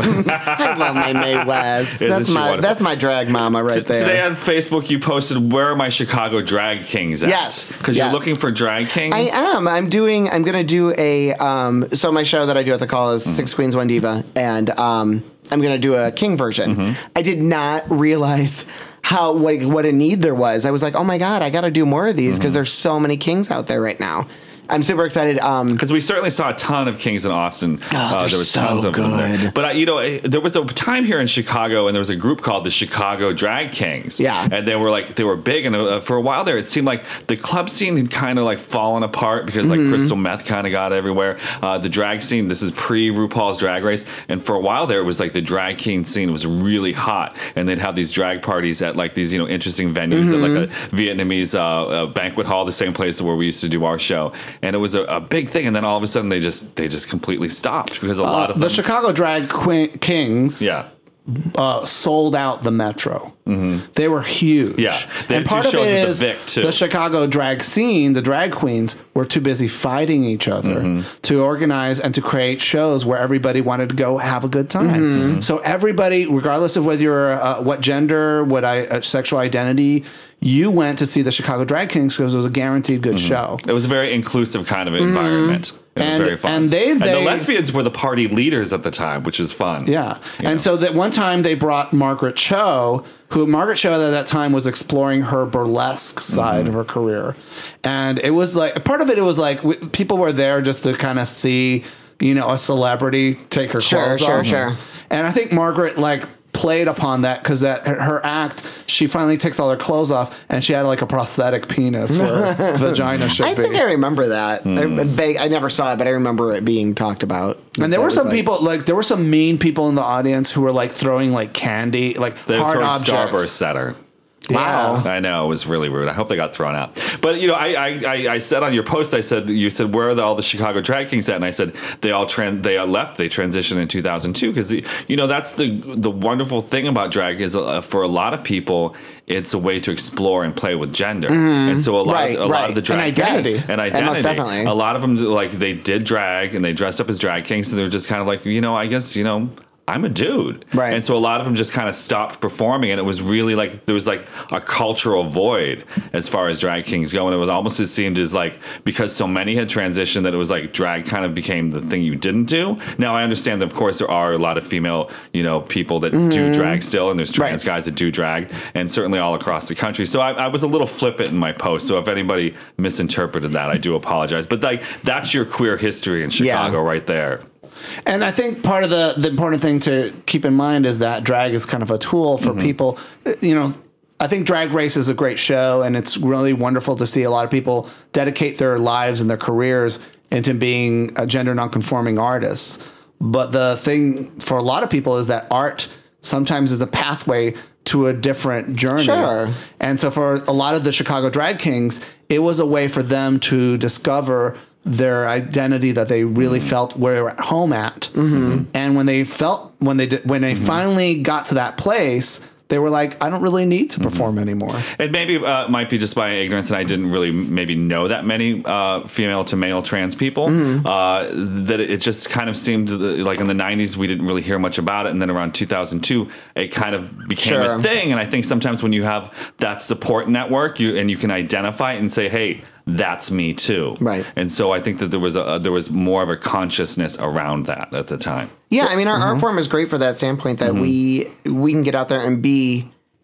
I love my Mae West. Isn't That's she my wonderful? that's my drag mama right there. Today on Facebook, you posted, "Where are my Chicago drag kings at?" Yes, because yes. you're looking for drag kings. I am. I'm doing. I'm gonna do a. Um, so my show that I do at the Call is Six Queens, One Diva, and um, I'm gonna do a king version. Mm-hmm. I did not realize how what what a need there was. I was like, oh my god, I got to do more of these because Mm-hmm. there's so many kings out there right now. I'm super excited. Um, Because we certainly saw a ton of kings in Austin. Uh, they're there was so tons of them there. good. But uh, you know, eh, there was a time here in Chicago, and there was a group called the Chicago Drag Kings. Yeah. and they were like they were big, and uh, for a while there, it seemed like the club scene had kind of like fallen apart because like Mm-hmm. crystal meth kind of got everywhere. Uh, the drag scene, this is pre RuPaul's Drag Race, and for a while there, it was like the drag king scene was really hot, and they'd have these drag parties at like these you know interesting venues at like a Vietnamese uh, uh, banquet hall, the same place where we used to do our show, and it was a, a big thing. And then all of a sudden, they just they just completely stopped because a lot Uh, of the them, Chicago Drag Queen Kings yeah. uh, sold out the Metro. They were huge. Yeah. They and had part two of it shows at the is Vic, too. the Chicago drag scene, the drag queens were too busy fighting each other Mm-hmm. to organize and to create shows where everybody wanted to go have a good time. Mm-hmm. So everybody, regardless of whether you're uh, what gender, what I, uh, sexual identity, you went to see the Chicago Drag Kings because it was a guaranteed good show. It was a very inclusive kind of environment. It was Mm-hmm. And- very fun. and they- and the they- lesbians were the party leaders at the time, which is fun. Yeah. You And know. so that one time they brought Margaret Cho, who Margaret Cho at that time was exploring her burlesque side of her career. And it was like, part of it, it was like w- people were there just to kind of see, you know, a celebrity take her Sure, clothes sure, off. sure. And I think Margaret like played upon that because that her act, she finally takes all her clothes off and she had like a prosthetic penis where vagina should I be. think I remember that. I, vague- I never saw it, but I remember it being talked about. And there That were was some like- people like there were some mean people in the audience who were like throwing like candy, like They were hard throwing objects. Starburst at her. Wow. I know, it was really rude. I hope they got thrown out. But you know, I I, I, I said on your post, I said you said where are the, all the Chicago drag kings at? And I said they all tran- they all left. They transitioned in two thousand two because you know that's the the wonderful thing about drag is uh, for a lot of people it's a way to explore and play with gender. And so a lot Right, of, a lot right. of the drag And identity. Yes, and And identity. most definitely. A lot of them like they did drag and they dressed up as drag kings, and they're just kind of like you know I guess you know. I'm a dude. Right. And so a lot of them just kind of stopped performing, and it was really like there was like a cultural void as far as drag kings go. And it was almost it seemed as like because so many had transitioned that it was like drag kind of became the thing you didn't do. Now I understand that of course there are a lot of female, you know, people that do drag still, and there's trans Right. guys that do drag, and certainly all across the country. So I, I was a little flippant in my post. So if anybody misinterpreted that, I do apologize. But like that's your queer history in Chicago right there. And I think part of the, the important thing to keep in mind is that drag is kind of a tool for people. You know, I think Drag Race is a great show, and it's really wonderful to see a lot of people dedicate their lives and their careers into being a gender nonconforming artists. But the thing for a lot of people is that art sometimes is a pathway to a different journey. Sure. And so for a lot of the Chicago Drag Kings, it was a way for them to discover their identity that they really mm-hmm. felt where they were at home at. Mm-hmm. And when they felt, when they did, when they mm-hmm. finally got to that place, they were like, I don't really need to perform mm-hmm. anymore. It maybe uh, might be just by ignorance, and I didn't really maybe know that many uh, female to male trans people. Mm-hmm. Uh, that it just kind of seemed like in the nineties we didn't really hear much about it, and then around two thousand two it kind of became sure. a thing. And I think sometimes when you have that support network, you and you can identify it and say, hey, that's me too. Right. And so I think that there was a there was more of a consciousness around that at the time. Yeah, I mean, our art form is great for that standpoint that we we can get out there and be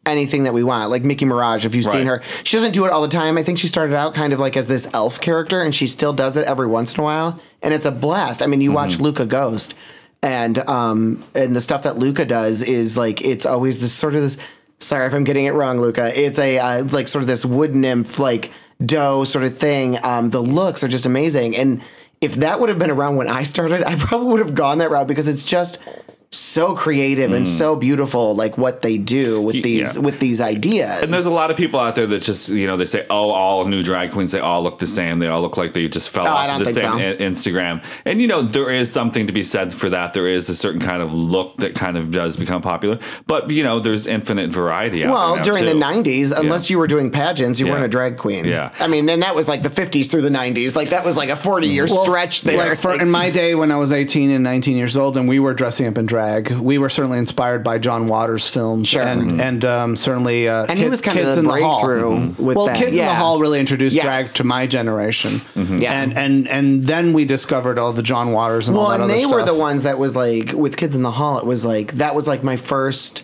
anything that we want. Like Mickey Mirage, if you've Right. seen her, she doesn't do it all the time. I think she started out kind of like as this elf character, and she still does it every once in a while, and it's a blast. I mean, you watch Luca Ghost, and um, and the stuff that Luca does is like it's always this sort of this. Sorry if I'm getting it wrong, Luca. It's a uh, like sort of this wood nymph, like doe sort of thing. Um, the looks are just amazing, and if that would have been around when I started, I probably would have gone that route because it's just so creative and so beautiful, like what they do with these Yeah. with these ideas. And there's a lot of people out there that just, you know, they say, oh, all new drag queens, they all look the same. They all look like they just fell Oh, I off don't of the think same so. I- Instagram. And, you know, there is something to be said for that. There is a certain kind of look that kind of does become popular. But, you know, there's infinite variety out well, there now, during too. the nineties, unless you were doing pageants, you Yeah. weren't a drag queen. Yeah. I mean, and that was like the fifties through the nineties. Like that was like a forty year Well, stretch there. Like for, in my day when I was eighteen and nineteen years old and we were dressing up in drag, we were certainly inspired by John Waters' films. Sure. And, Mhm. and um, certainly uh, and Kid- he was kind Kids of the in the Hall. breakthrough with Well, that. Kids in the Yeah. Hall really introduced Yes. drag to my generation. Yeah. And, and, and then we discovered all the John Waters and Well, all that and other they stuff. were the ones that was like with Kids in the Hall. It was like that was like my first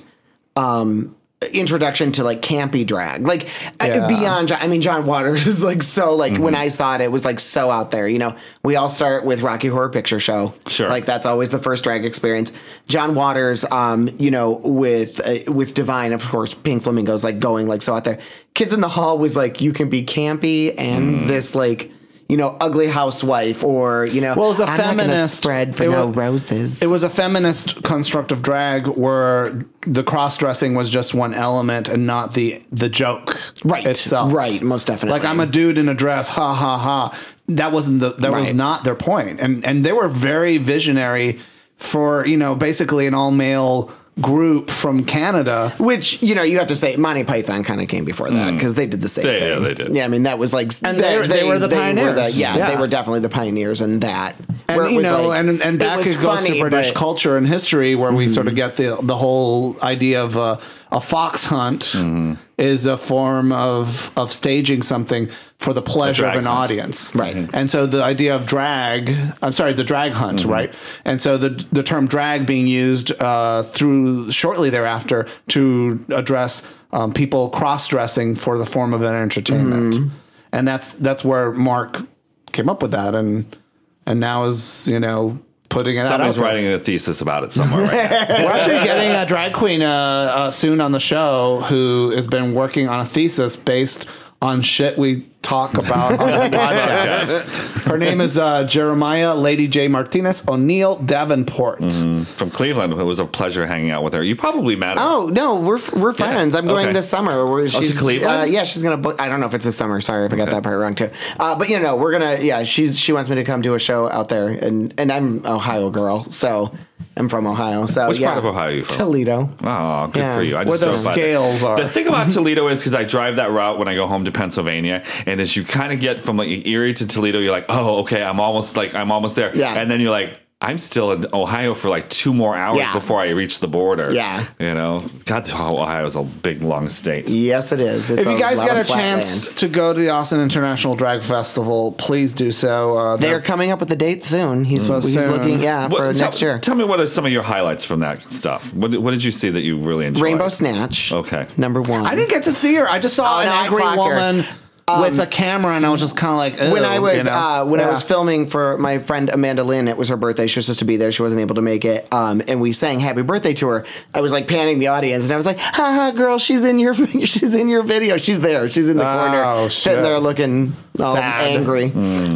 um, introduction to like campy drag. Like uh, Yeah. beyond, John- I mean, John Waters is like so like when I saw it, it was like so out there. You know, we all start with Rocky Horror Picture Show. Sure. like that's always the first drag experience. John Waters, um, you know, with uh, with Divine, of course, Pink Flamingos, like going like so out there. Kids in the Hall was like you can be campy and this like. You know, ugly housewife, or you know, Well, it was a I'm not gonna feminist spread for it no was- roses. It was a feminist construct of drag where the cross dressing was just one element and not the the joke Right, itself. right, most definitely. Like I'm a dude in a dress, ha ha ha. That wasn't the that was Right. not their point. And and they were very visionary for, you know, basically an all male group from Canada. Which, you know, you have to say Monty Python kind of came before that because they did the same They- thing. yeah, they did. Yeah, I mean, that was like. And they- they were the pioneers. yeah, Yeah. they were definitely the pioneers in that. where And it you was know, like- and and it back was it goes funny, to British but- culture and history, where we sort of get the the whole idea of a, a fox hunt is a form of of staging something for the pleasure of drag an hunt. audience, Right. And so the idea of drag, I'm sorry, the drag hunt, right? And so the the term drag being used uh, through shortly thereafter to address um, people cross dressing for the form of an entertainment, and that's that's where Mark came up with that, and and now is, you know, putting it out. Somebody's there. writing a thesis about it somewhere right now. We're actually getting a drag queen uh, uh, soon on the show who has been working on a thesis based on shit we talk about on this podcast. Her name is uh, Jeremiah Lady J. Martinez O'Neill Davenport. From Cleveland. It was a pleasure hanging out with her. You probably met her. Oh no, we're we're friends. I'm going okay. this summer. Where she's Cleveland? Uh, yeah, she's gonna book. I don't know if it's this summer. Sorry if I got that part wrong too. Uh, but you know, we're gonna. Yeah, she's she wants me to come do a show out there, and and I'm Ohio girl, so I'm from Ohio. So Which yeah. part of Ohio are you from? Toledo. Oh, good Yeah. for you. I Where just the drove by there. scales are. The thing about Toledo is because I drive that route when I go home to Pennsylvania, and as you kind of get from like Erie to Toledo, you're like, oh, okay, I'm almost like I'm almost there. Yeah. And then you're like, I'm still in Ohio for like two more hours Yeah. before I reach the border. Yeah. You know, God, Ohio's a big, long state. Yes, it is. It's If you guys lot get a of flat chance land. to go to the Austin International Drag Festival, please do so. Uh, They're coming up with a date soon. He's, So he's soon. looking, yeah, What- for tell, next year. Tell me what are some of your highlights from that stuff. What, did- what did you see that you really enjoyed? Rainbow Snatch. Okay. Number one. I didn't get to see her. I just saw Oh, an no, I angry clocked her. woman with a camera, and I was just kind of like, Ew, when I was you know? uh, when I Yeah. was filming for my friend Amanda Lynn, it was her birthday. She was supposed to be there. She wasn't able to make it. Um, and we sang "Happy Birthday" to her. I was like panning the audience, and I was like, "Ha ha, girl, she's in your she's in your video. She's there. She's in the Oh, corner, shit. sitting there looking all Sad. angry."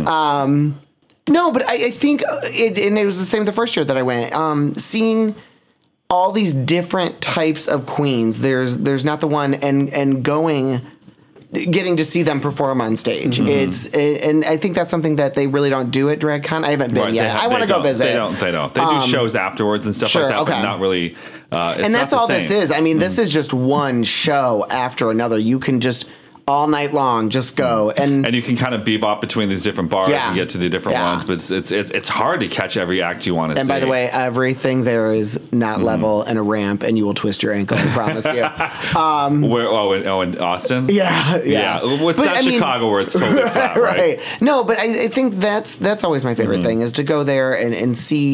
Um, no, but I, I think it, and it was the same the first year that I went. Um, seeing all these different types of queens. There's there's not the one, and and going. Getting to see them perform on stage, Mm-hmm. it's and I think that's something that they really don't do at DragCon. I haven't been Right, yet. they ha- I want to they go don't- visit. They don't. They don't. They do Um, shows afterwards and stuff sure, like that, but okay. not really. Uh, it's and not that's the all same. this is. I mean, this is just one show after another. You can just all night long just go and, And you can kind of bebop between these different bars Yeah. and get to the different Yeah. ones, but it's, it's it's it's hard to catch every act you want to see. and by the way, everything there is not Mm-hmm. level and a ramp, and you will twist your ankle. I promise you. Um, where oh in, oh in Austin, yeah, yeah. yeah. Well, it's But, not I mean- Chicago where it's totally flat, right? right. No, but I, I think that's that's always my Mm-hmm. favorite thing is to go there and, and see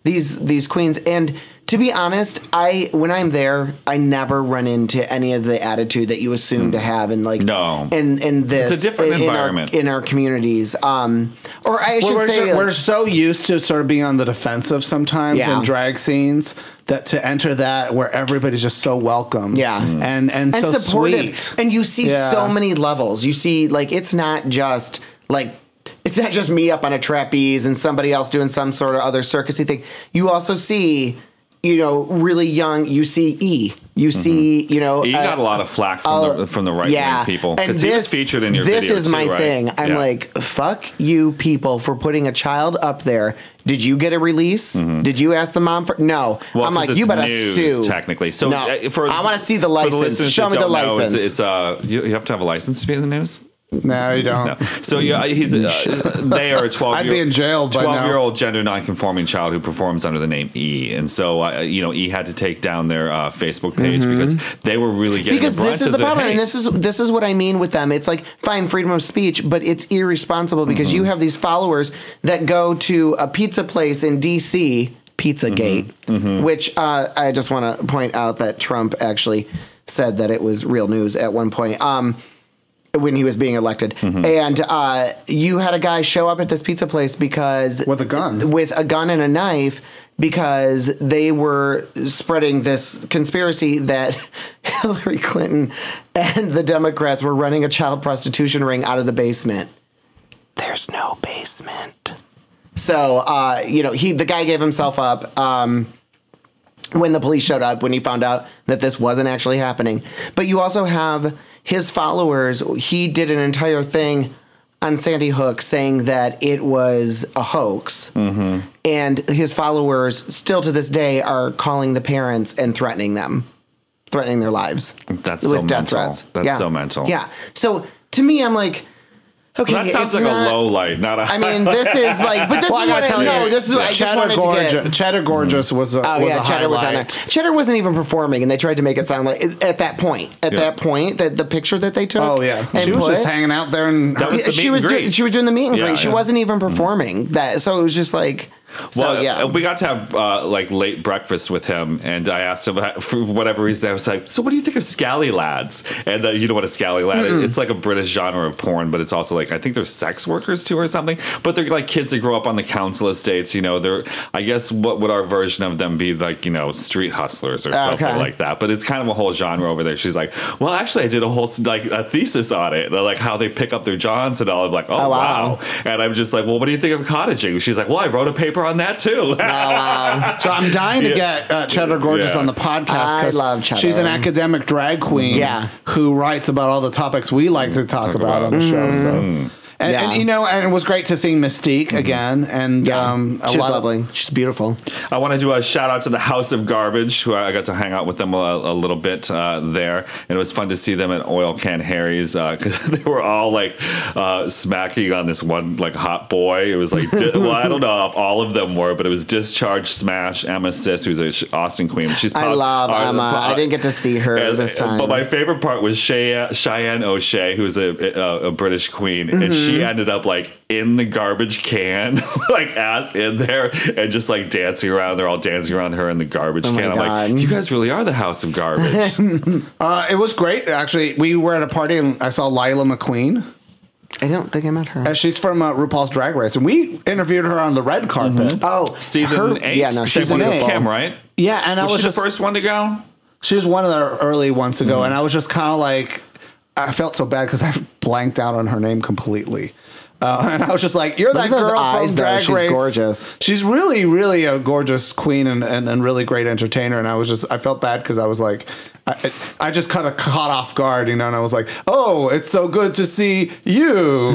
these these queens. And to be honest, I when I'm there, I never run into any of the attitude that you assume to have in like No. in in this It's a different in, environment. in our, in our communities. Um, or I should Well, we're, say, so, like, we're so used to sort of being on the defensive sometimes Yeah. in drag scenes that to enter that where everybody's just so welcome, Yeah. Mm. and and, and so supportive. sweet, And you see Yeah. so many levels. You see, like, it's not just like it's not just me up on a trapeze and somebody else doing some sort of other circusy thing. You also see, you know, really young. You see E. You see, you know, He uh, got a lot of flack from uh, the from the right wing yeah. people And because he was this- featured in your This video is too, my right? thing. I'm Yeah. like, fuck you people for putting a child up there. Did you get a release? Did you ask the mom for? No. Mm-hmm. Well, I'm 'cause like, you it's better news, sue. technically. So no. uh, for I want to see the for the license. listeners Show that me the don't know, license. It's, it's uh, you, you have to have a license to be in the news. No, you don't. No. So yeah, he's uh, they are a twelve. I'd be in jail by now. Twelve year old gender nonconforming child who performs under the name E, and so uh, you know E had to take down their uh, Facebook page because they were really getting because the brunt this is of the problem, hate. and this is this is what I mean with them. It's like fine, freedom of speech, but it's irresponsible because Mm-hmm. you have these followers that go to a pizza place in D C, Pizzagate, Mm-hmm. which uh, I just want to point out that Trump actually said that it was real news at one point. Um, when he was being elected, Mm-hmm. and uh, you had a guy show up at this pizza place because With a gun. with a gun and a knife, because they were spreading this conspiracy that Hillary Clinton and the Democrats were running a child prostitution ring out of the basement. There's no basement. So, uh, you know, he the guy gave himself up. Um, when the police showed up, when he found out that this wasn't actually happening. But you also have his followers. He did an entire thing on Sandy Hook saying that it was a hoax. Mm-hmm. And his followers still to this day are calling the parents and threatening them, threatening their lives. That's so mental. That's yeah. so mental. Yeah. So to me, I'm like, okay, That sounds it's like not- a low light, not a. I mean, this is like, but this Well, I is gotta what tell I you, know. This is what I just Cheddar wanted to Gorgeous, get. Cheddar Gorgeous was a, Oh was yeah, a Cheddar was on there. highlight. Cheddar wasn't even performing, and they tried to make it sound like at that point. At Yeah. that point, that the picture that they took. Oh yeah, and she was put- just hanging out there and That was the she meet was and doing, greet. she was doing the meet and Yeah, greet. She yeah. wasn't even performing that, so it was just like. So Well, yeah, we got to have uh, like late breakfast with him, and I asked him for whatever reason. I was like, "So, what do you think of Scally Lads?" And uh, you know what a Scally Lad is? It's like a British genre of porn, but it's also like I think they're sex workers too or something. But they're like kids that grow up on the council estates. You know, they're I guess what would our version of them be like? You know, street hustlers or something Okay. like that. But it's kind of a whole genre over there. She's like, "Well, actually, I did a whole like a thesis on it, like how they pick up their johns and all." I'm like, "Oh, Oh, wow. wow. And I'm just like, "Well, what do you think of cottaging?" She's like, "Well, I wrote a paper on that too." oh wow. So I'm dying to Yeah. get uh, Cheddar Gorgeous Yeah. on the podcast I because love Cheddar. she's an academic drag queen Yeah. who writes about all the topics we like to talk, Talk about, about. on the show. So. And, Yeah. and you know, and it was great to see Mystique again, and um, a She's lot lovely. Of, She's beautiful. I want to do a shout out to the House of Garbage, who I got to hang out with them a, a little bit uh, there, and it was fun to see them at Oil Can Harry's because they were all like uh, smacking on this one like hot boy. It was like, di- well, I don't know if all of them were, but it was Discharge Smash Emma Sis, who's a Sh- Austin queen. She's I pop- love uh, Emma. uh, I didn't get to see her and- this time. But my favorite part was Cheyenne, Cheyenne O'Shea, who's a, a, a British queen, and Mm-hmm. she ended up like in the garbage can, like ass in there, and just like dancing around. They're all dancing around her in the garbage Oh my can. I'm God. like, you guys really are the House of Garbage. uh, it was great actually. We were at a party and I saw Lila McQueen. I don't think I met her. Uh, she's from uh, RuPaul's Drag Race, and we interviewed her on the red carpet. Oh, Season her- eight. Yeah, no, she's Season eight. beautiful. Kim, right? Yeah, and I Was, was she just the first one to go? She was one of the early ones to go, and I was just kind of like, I felt so bad because I blanked out on her name completely. Uh, and I was just like, "You're Look that at those girl eyes, from though. Drag She's Race." gorgeous. She's really, really a gorgeous queen and, and, and really great entertainer. And I was just, I felt bad because I was like, I, I just kind of caught off guard, you know. And I was like, "Oh, it's so good to see you."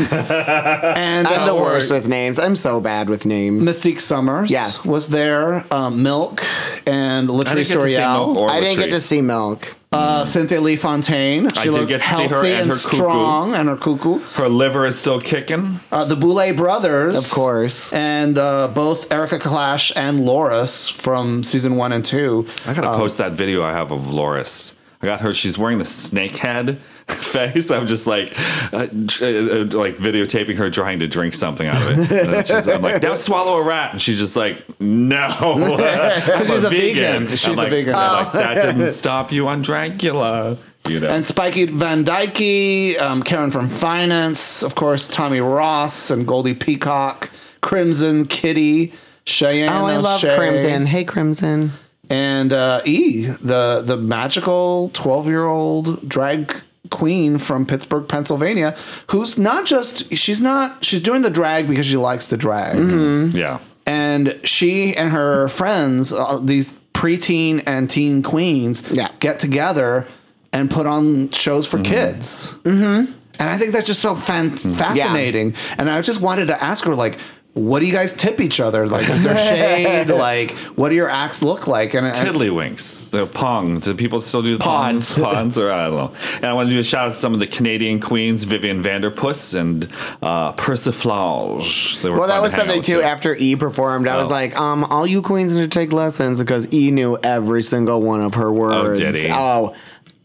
and I'm uh, the worst with names. I'm so bad with names. Mystique Summers, Yes. was there. Um, Milk and I didn't Latrice get to see Milk Royale. or I didn't get to Latrice. see Milk. Uh, Cynthia Lee Fontaine. She did looked get to see her healthy and and, her cuckoo. strong, and her cuckoo. Her liver is still kicking. Uh, the Boulay brothers, Of course. and uh, both Erica Clash and Loris from season one and two. I gotta post that video I have of Loris. I got her. She's wearing the snake head face. I'm just like, uh, uh, like videotaping her trying to drink something out of it. And she's, I'm like, now swallow a rat, and she's just like, no, because she's a vegan. She's I'm a like, vegan. I'm like, that didn't stop you on Dracula. You know. And Spiky Van Dyke, um, Karen from Finance, of course, Tommy Ross and Goldie Peacock, Crimson Kitty, Cheyenne. Oh, I love O'Shea, Crimson. Hey, Crimson. and uh, E, the the magical twelve year old drag queen from Pittsburgh, Pennsylvania, who's not just she's not she's doing the drag because she likes the drag, Mm-hmm. Yeah. and she and her friends, uh, these preteen and teen queens, Yeah. get together and put on shows for kids. Mm-hmm. And I think that's just so fan- fascinating. And I just wanted to ask her, like, what do you guys tip each other? Like, is there shade? Like, what do your acts look like? And, and Tiddlywinks, the pong. Do people still do the Pods. pongs? Pods, or I don't know. And I want to do a shout out to some of the Canadian queens, Vivian Vanderpuss and uh, Persiflage. They were Well, fun that was to hang out something with, too. After E performed, I was Oh. like, um, all you queens need to take lessons because E knew every single one of her words. did he? Oh,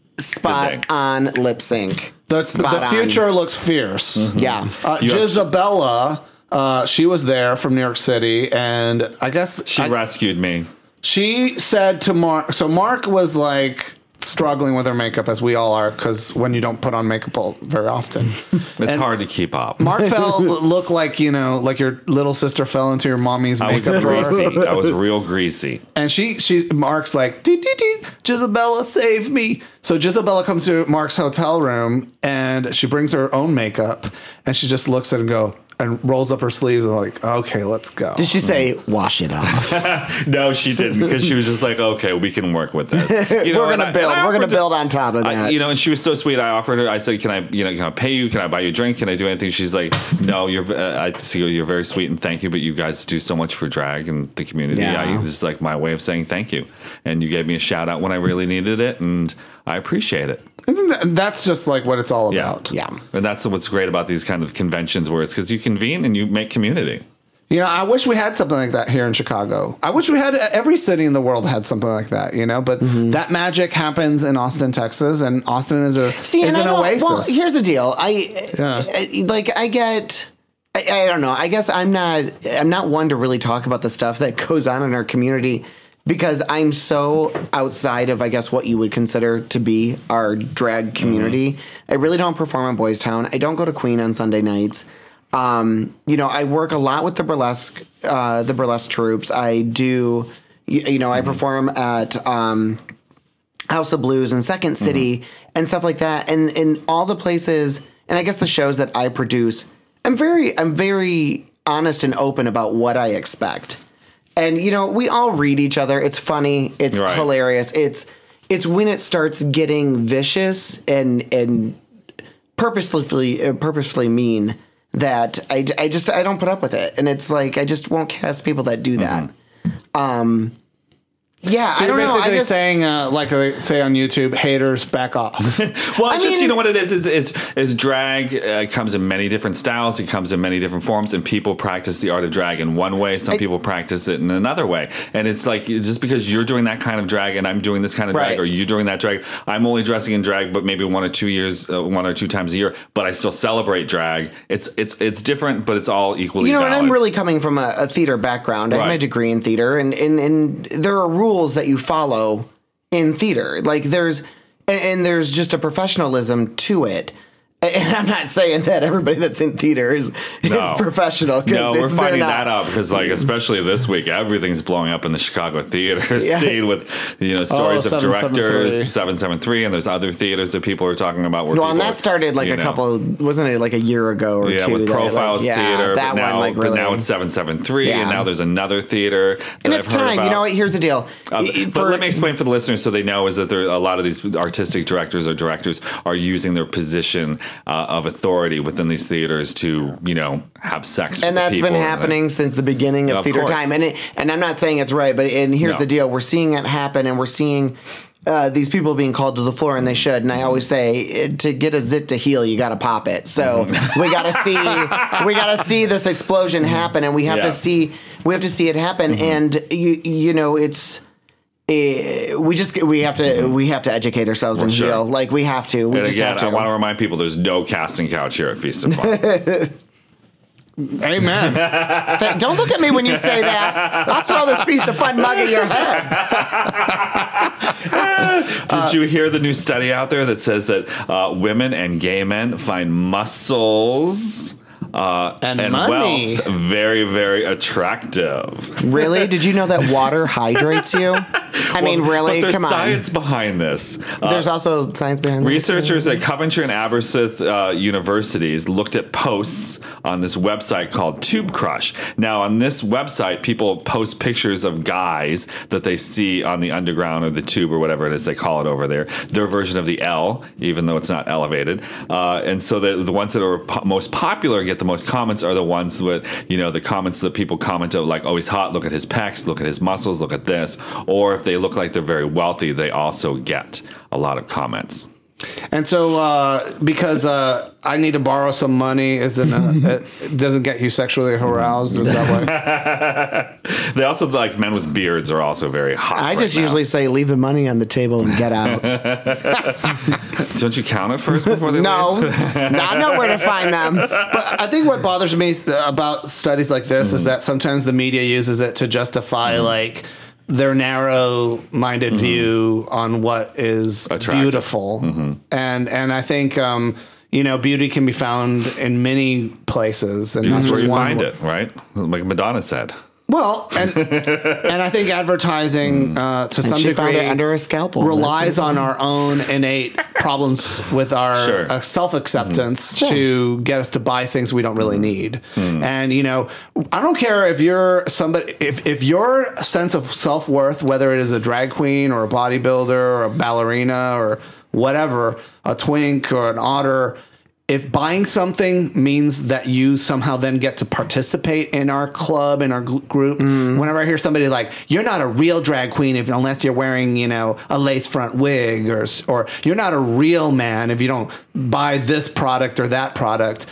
spot Did they? on lip sync. the, Spot the on. future looks fierce. Yeah. Uh, You have- Jizabella, uh, she was there from New York City. And I guess She I- rescued me. she said to Mark, so Mark was like struggling with her makeup, as we all are, because when you don't put on makeup all- very often. It's And hard to keep up. Mark fell looked like, you know, like your little sister fell into your mommy's I was makeup drawer. greasy. I was real greasy. And she, she, Mark's like, dee, dee, dee, Jisabella, save me. So Jisabella comes to Mark's hotel room and she brings her own makeup and she just looks at it and go, and rolls up her sleeves and like, okay, let's go. Did she say, wash it off? No, she didn't, because she was just like, okay, we can work with this. You know, We're and going I- to build. and I We're going to offered build on top of I, that. you know, and she was so sweet. I offered her. I said, "Can I, you know, can I pay you? Can I buy you a drink? Can I do anything?" She's like, "No, you're." Uh, I see you're very sweet and thank you, but you guys do so much for drag and the community. Yeah. I, this is like my way of saying thank you, and you gave me a shout out when I really needed it, and I appreciate it. Isn't that, that's just like what it's all Yeah, about. Yeah. and that's what's great about these kind of conventions, where it's because you convene and you make community. You know, I wish we had something like that here in Chicago. I wish we had every city in the world had something like that, you know, but Mm-hmm. that magic happens in Austin, Texas, and Austin is a See, is and an I don't- oasis. Well, here's the deal. I, Yeah. I like I get. I, I don't know. I guess I'm not. I'm not one to really talk about the stuff that goes on in our community because I'm so outside of, I guess, what you would consider to be our drag community. I really don't perform in Boys Town. I don't go to Queen on Sunday nights. Um, you know, I work a lot with the burlesque, uh, the burlesque troops. I do. You, you know, I perform at. Um, House of Blues and Second City and stuff like that, and in all the places, and I guess the shows that I produce, I'm very, I'm very honest and open about what I expect. And you know, we all read each other. It's funny. It's Right. hilarious. It's, it's when it starts getting vicious and and purposefully, uh, purposefully mean that I, I just I don't put up with it. And it's like I just won't cast people that do that. Um, yeah, So I you're don't know. I basically guess, saying, uh, like they say on YouTube, haters back off. Well, it's I just, you mean- know what it is, is, is, is drag uh, comes in many different styles. It comes in many different forms, and people practice the art of drag in one way. Some people practice it in another way. And it's like, just because you're doing that kind of drag and I'm doing this kind of drag, Right. or you doing that drag, I'm only dressing in drag, but maybe one or two years, uh, one or two times a year, but I still celebrate drag. It's, it's, it's different, but it's all equally You know, valid. and I'm really coming from a, a theater background. I have my Right. degree in theater, and, and, and there are rules that you follow in theater. Like there's, and, and there's just a professionalism to it. And I'm not saying that everybody that's in theater is, No. is professional. 'cause No, it's- we're they're finding not. that out because, like, especially this week, everything's blowing up in the Chicago theater Yeah. scene with, you know, stories of seven seven three. directors, seven seven three, and there's other theaters that people are talking about. Where Well, and people that started like you a know, couple, wasn't it like a year ago or yeah, two? with that, like, Profiles yeah, Theater, that but now, one, like but really. now it's seven seven three, Yeah. and now there's another theater. that and I've it's heard time. You about. know what? Here's the deal. Uh, I- but for- let me explain for the listeners so they know is that there a lot of these artistic directors or directors are using their position uh, of authority within these theaters to, you know, have sex and with that's the been people. happening since the beginning of, Of theater course. time. And it, and I'm not saying it's right, but and here's No. the deal: we're seeing it happen, and we're seeing uh, these people being called to the floor, and they should. And I always say, eh, to get a zit to heal, you got to pop it. So Mm-hmm. we got to see, we got to see this explosion happen, and we have Yeah. to see, we have to see it happen. Mm-hmm. And you, you know, it's. eh, we just we have to we have to educate ourselves and sure. heal. Like we have to. We And just again, have to. I want to remind people there's no casting couch here at Feast of Fun. Amen. Say, don't look at me when you say that. I'll throw this Feast of Fun mug at your head. Did uh, you hear the new study out there that says that uh, women and gay men find muscles uh, And and money. wealth very, very attractive? Really? Did you know that water hydrates you? I mean, really? But there's Come on. science behind this. Uh, There's also science behind this. Researchers at Coventry and Aberystwyth uh, universities looked at posts on this website called Tube Crush. Now, on this website, people post pictures of guys that they see on the underground or the tube or whatever it is they call it over there. Their version of the L, even though it's not elevated. Uh, and so the, the ones that are po- most popular, get the most comments, are the ones with, you know, the comments that people comment of like, oh, he's hot, look at his pecs, look at his muscles, look at this. Or if they look like they're very wealthy, they also get a lot of comments. And so, uh, because uh, I need to borrow some money, isn't a, it doesn't get you sexually aroused? Is that why? They also, like, men with beards are also very hot. I right just now. usually say, leave the money on the table and get out. Don't you count it first before they No, leave? I know where to find them. But I think what bothers me about studies like this is that sometimes the media uses it to justify like their narrow-minded view on what is Attractive. beautiful, and and I think um, you know beauty can be found in many places, and That's not where just you one. find it, right? Like Madonna said. Well, and and I think advertising uh, to some she degree found it under a scalpel. relies That's on our own innate problems with our Sure. uh, self-acceptance to get us to buy things we don't really need. And you know, I don't care if you're somebody if if your sense of self-worth, whether it is a drag queen or a bodybuilder or a ballerina or whatever, a twink or an otter. If buying something means that you somehow then get to participate in our club, in our gl- group, whenever I hear somebody like, you're not a real drag queen if unless you're wearing, you know, a lace front wig, or or you're not a real man if you don't buy this product or that product.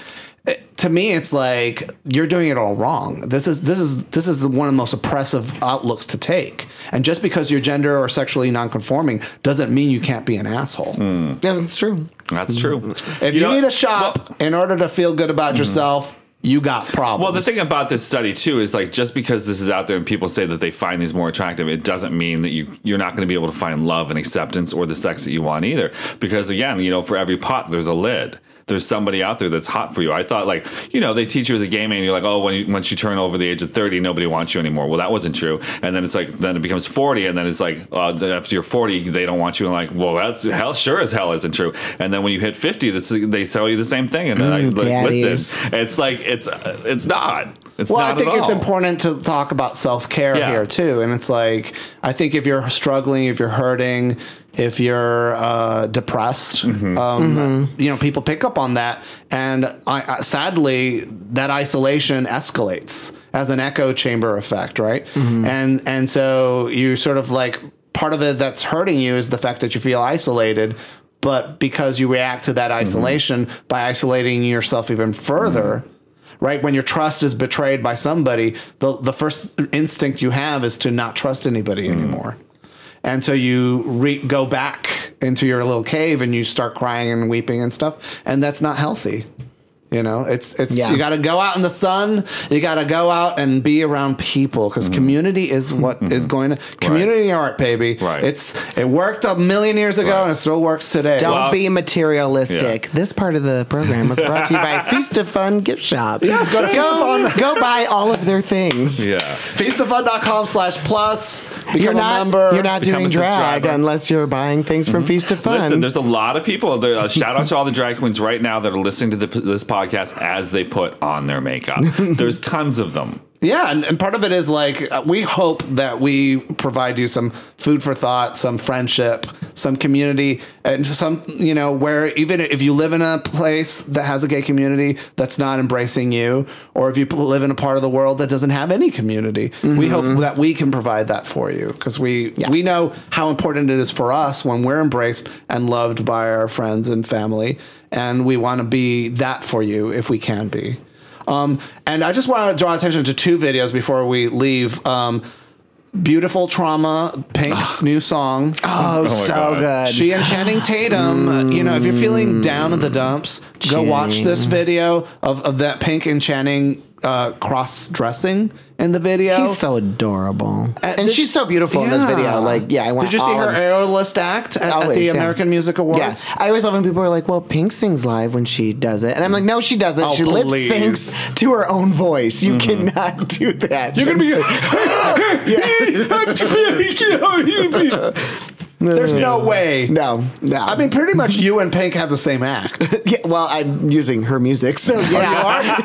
To me, it's like you're doing it all wrong. This is this is this is one of the most oppressive outlooks to take. And just because you're gender or sexually nonconforming doesn't mean you can't be an asshole. Yeah, that's true. That's true. If you, know- need a shop in order to feel good about yourself, you got problems. Well, the thing about this study too is like just because this is out there and people say that they find these more attractive, it doesn't mean that you you're not going to be able to find love and acceptance or the sex that you want either. Because again, you know, for every pot there's a lid. There's somebody out there that's hot for you. I thought, like, you know, they teach you as a gay man, you're like, oh, when you, once you turn over the age of thirty, nobody wants you anymore. Well, that wasn't true. And then it's like, then it becomes forty, and then it's like, uh, after you're forty, they don't want you. And like, well, that's hell, sure as hell isn't true. And then when you hit fifty, that's they tell you the same thing. And then I like, daddies. listen, it's like it's uh, it's not. It's well, not I think at it's all. important to talk about self-care Yeah. here too. And it's like, I think if you're struggling, if you're hurting, if you're uh, depressed, Mm-hmm. um, you know, people pick up on that. And I, I, sadly, that isolation escalates as an echo chamber effect, right? And and so you sort of like, part of it that's hurting you is the fact that you feel isolated. But because you react to that isolation by isolating yourself even further, right? When your trust is betrayed by somebody, the the first instinct you have is to not trust anybody anymore. And so you re- go back into your little cave and you start crying and weeping and stuff. And that's not healthy. You know, it's, it's, Yeah. you got to go out in the sun. You got to go out and be around people because community is what is going to, community art, baby. Right. It's, it worked a million years ago and it still works today. Don't Well- be materialistic. Yeah. This part of the program was brought to you by Feast of Fun Gift Shop. Yes, go to Feast of Fun. Go buy all of their things. Yeah. feastoffun.com slash plus. Become You're a not, member. you're not Become doing a drag subscriber. unless you're buying things from Feast of Fun. Listen, there's a lot of people. There, uh, shout out to all the drag queens right now that are listening to the, this podcast as they put on their makeup. There's tons of them. Yeah, and, and part of it is like uh, we hope that we provide you some food for thought, some friendship, some community, and some, you know, where even if you live in a place that has a gay community that's not embracing you, or if you live in a part of the world that doesn't have any community, we hope that we can provide that for you because we we know how important it is for us when we're embraced and loved by our friends and family, and we want to be that for you if we can be. Um, and I just want to draw attention to two videos before we leave. Um, Beautiful Trauma, Pink's new song. Oh, my so God. good. She and Channing Tatum, uh, you know, if you're feeling down in the dumps, go watch Channing. this video of, of that Pink and Channing uh, cross-dressing in the video. He's so adorable. and did- she's so beautiful in this Yeah. video. Like, yeah, I want Did you see all her of- A-list act at, at Always, the yeah. American Music Awards? Yes. I always love when people are like, well, Pink sings live when she does it. And I'm like, no, she doesn't. Oh, she lip please. syncs to her own voice. You cannot do that. You're going to be... There's no way. No, no. I mean, pretty much you and Pink have the same act. yeah, well, I'm using her music, so yeah.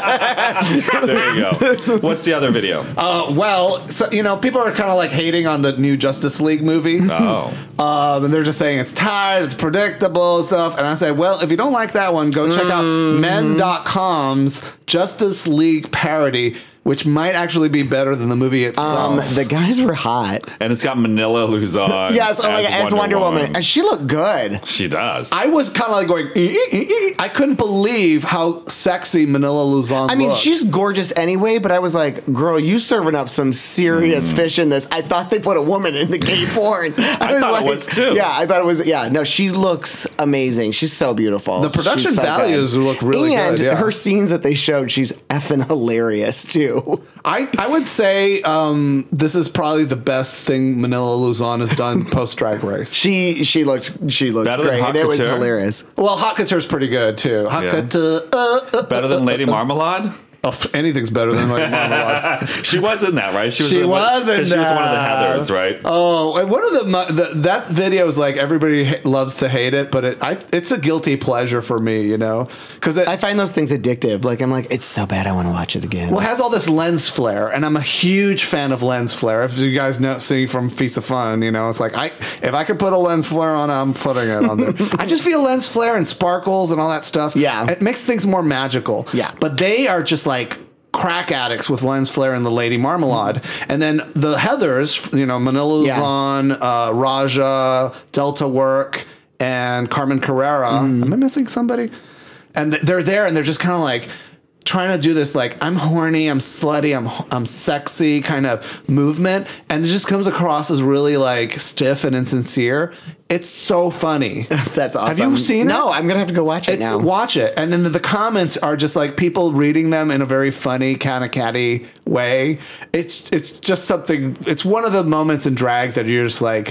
There you go. What's the other video? Uh, well, so, you know, people are kind of like hating on the new Justice League movie. Oh. Um, and they're just saying it's tired, it's predictable stuff. And I say, well, if you don't like that one, go check out men dot com's Justice League parody, which might actually be better than the movie Um, itself. the guys were hot. And it's got Manila Luzon. Yes, oh my god, as Wonder Woman. And she looked good. She does. I was kind of like going, "Eh, eh, eh, eh." I couldn't believe how sexy Manila Luzon I mean, looked. she's gorgeous anyway, but I was like, girl, you serving up some serious fish in this. I thought they put a woman in the gay porn. I, I was thought it like, was too. Yeah, I thought it was. Yeah, no, she looks amazing. She's so beautiful. The production She's so values good. look really and good, yeah. her scenes that they showed, she's effing hilarious too. I, I would say um, this is probably the best thing Manila Luzon has done post Drag Race. She she looked she looked Better than great. Hot It was Couture? hilarious. Well, Hot Couture's pretty good too. Hot Yeah. Couture, uh, uh, Better than Lady Marmalade? oh, pff, anything's better than like Marmalade. She was in that, right? She in one- was in 'cause She was one of the that. Heathers, right? Oh, and one of the, mu- the that video is like everybody ha- loves to hate it, but it I, it's a guilty pleasure for me, you know, because it, I find those things addictive. Like I'm like, it's so bad I want to watch it again. well, it has all this lens flare, and I'm a huge fan of lens flare. If you guys know, see from Feast of Fun, you know, it's like I if I could put a lens flare on, I'm putting it on there. I just feel lens flare and sparkles and all that stuff. Yeah. it makes things more magical. Yeah. but they are just like crack addicts with lens flare and the Lady Marmalade, and then the Heathers, you know, Manila Yeah. Luzon, uh, Raja, Delta Work, and Carmen Carrera. Mm-hmm. Am I missing somebody? And th- they're there, and they're just kind of like trying to do this like I'm horny, I'm slutty, I'm I'm sexy kind of movement, and it just comes across as really like stiff and insincere. It's so funny. That's awesome. Have you seen it? No, I'm gonna have to go watch it It's, now. watch it, and then the, the comments are just like people reading them in a very funny, kind of catty way. It's it's just something. It's one of the moments in drag that you're just like.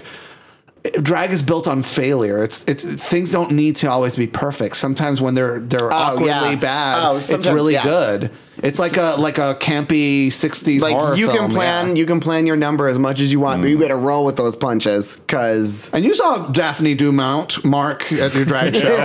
Drag is built on failure. It's it's things don't need to always be perfect. Sometimes when they're they're awkwardly yeah. bad, Oh, it's sometimes, really yeah. good. It's like a like a campy sixties Like horror you film, can plan, yeah. you can plan your number as much as you want, but you better roll with those punches, because And you saw Daphne Dumont, Mark, at your drag show.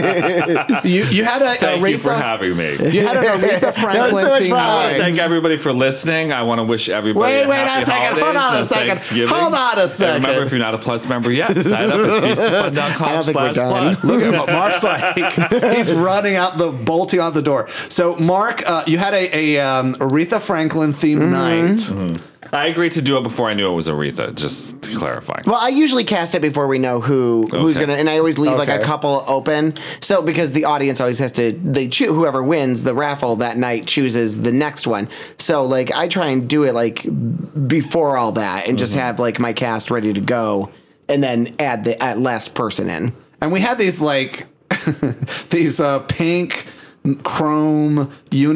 you you had a Thank you for Aretha. having me. You had an Aretha Franklin so much themed fun. I want to night. thank everybody for listening. I want to wish everybody Wait, a wait happy a second. Hold holidays on a and second. Thanksgiving. Hold on a And second. remember, if you're not a Plus member yet, sign up at feast of fun dot I com don't think we're slash done. plus. Look at Mark's like he's running out the bolting out the door. So Mark, uh, you had a, a um, Aretha Franklin themed Mm-hmm. night. I agreed to do it before I knew it was Aretha, just to clarify. well, I usually cast it before we know who who's Okay. gonna, and I always leave like a Okay. couple open. So because the audience always has to, they choose whoever wins the raffle that night chooses the next one. So like I try and do it like before all that, and just have like my cast ready to go, and then add the at last person in. And we had these like these uh, pink chrome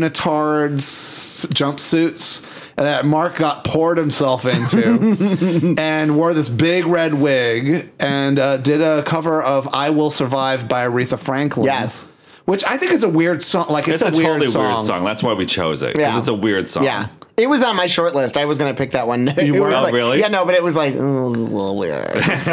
unitards jumpsuits that Mark got poured himself into and wore this big red wig and uh, did a cover of I Will Survive by Aretha Franklin. Yes. Which I think is a weird song. Like it's, It's, a, weird totally song. weird song. That's why we chose it. 'cause Yeah. it's a weird song. Yeah. It was on my short list. I was gonna pick that one. You were? Oh, really? Yeah, no, but it was like, oh, this is a little weird.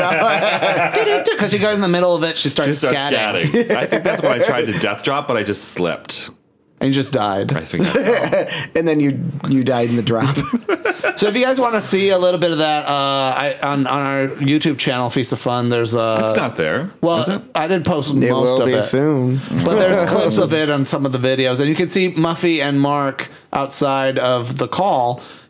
So, Because you go in the middle of it, she starts, Just start scatting, scatting. I think that's when I tried to death drop, but I just slipped. and you just died. I think that's and then you you died in the drop. So if you guys want to see a little bit of that, uh, I, on on our YouTube channel, Feast of Fun, there's uh, It's not there. well, is it? I did post It most will of be it, soon. but there's clips of it on some of the videos, and you can see Muffy and Mark outside of the call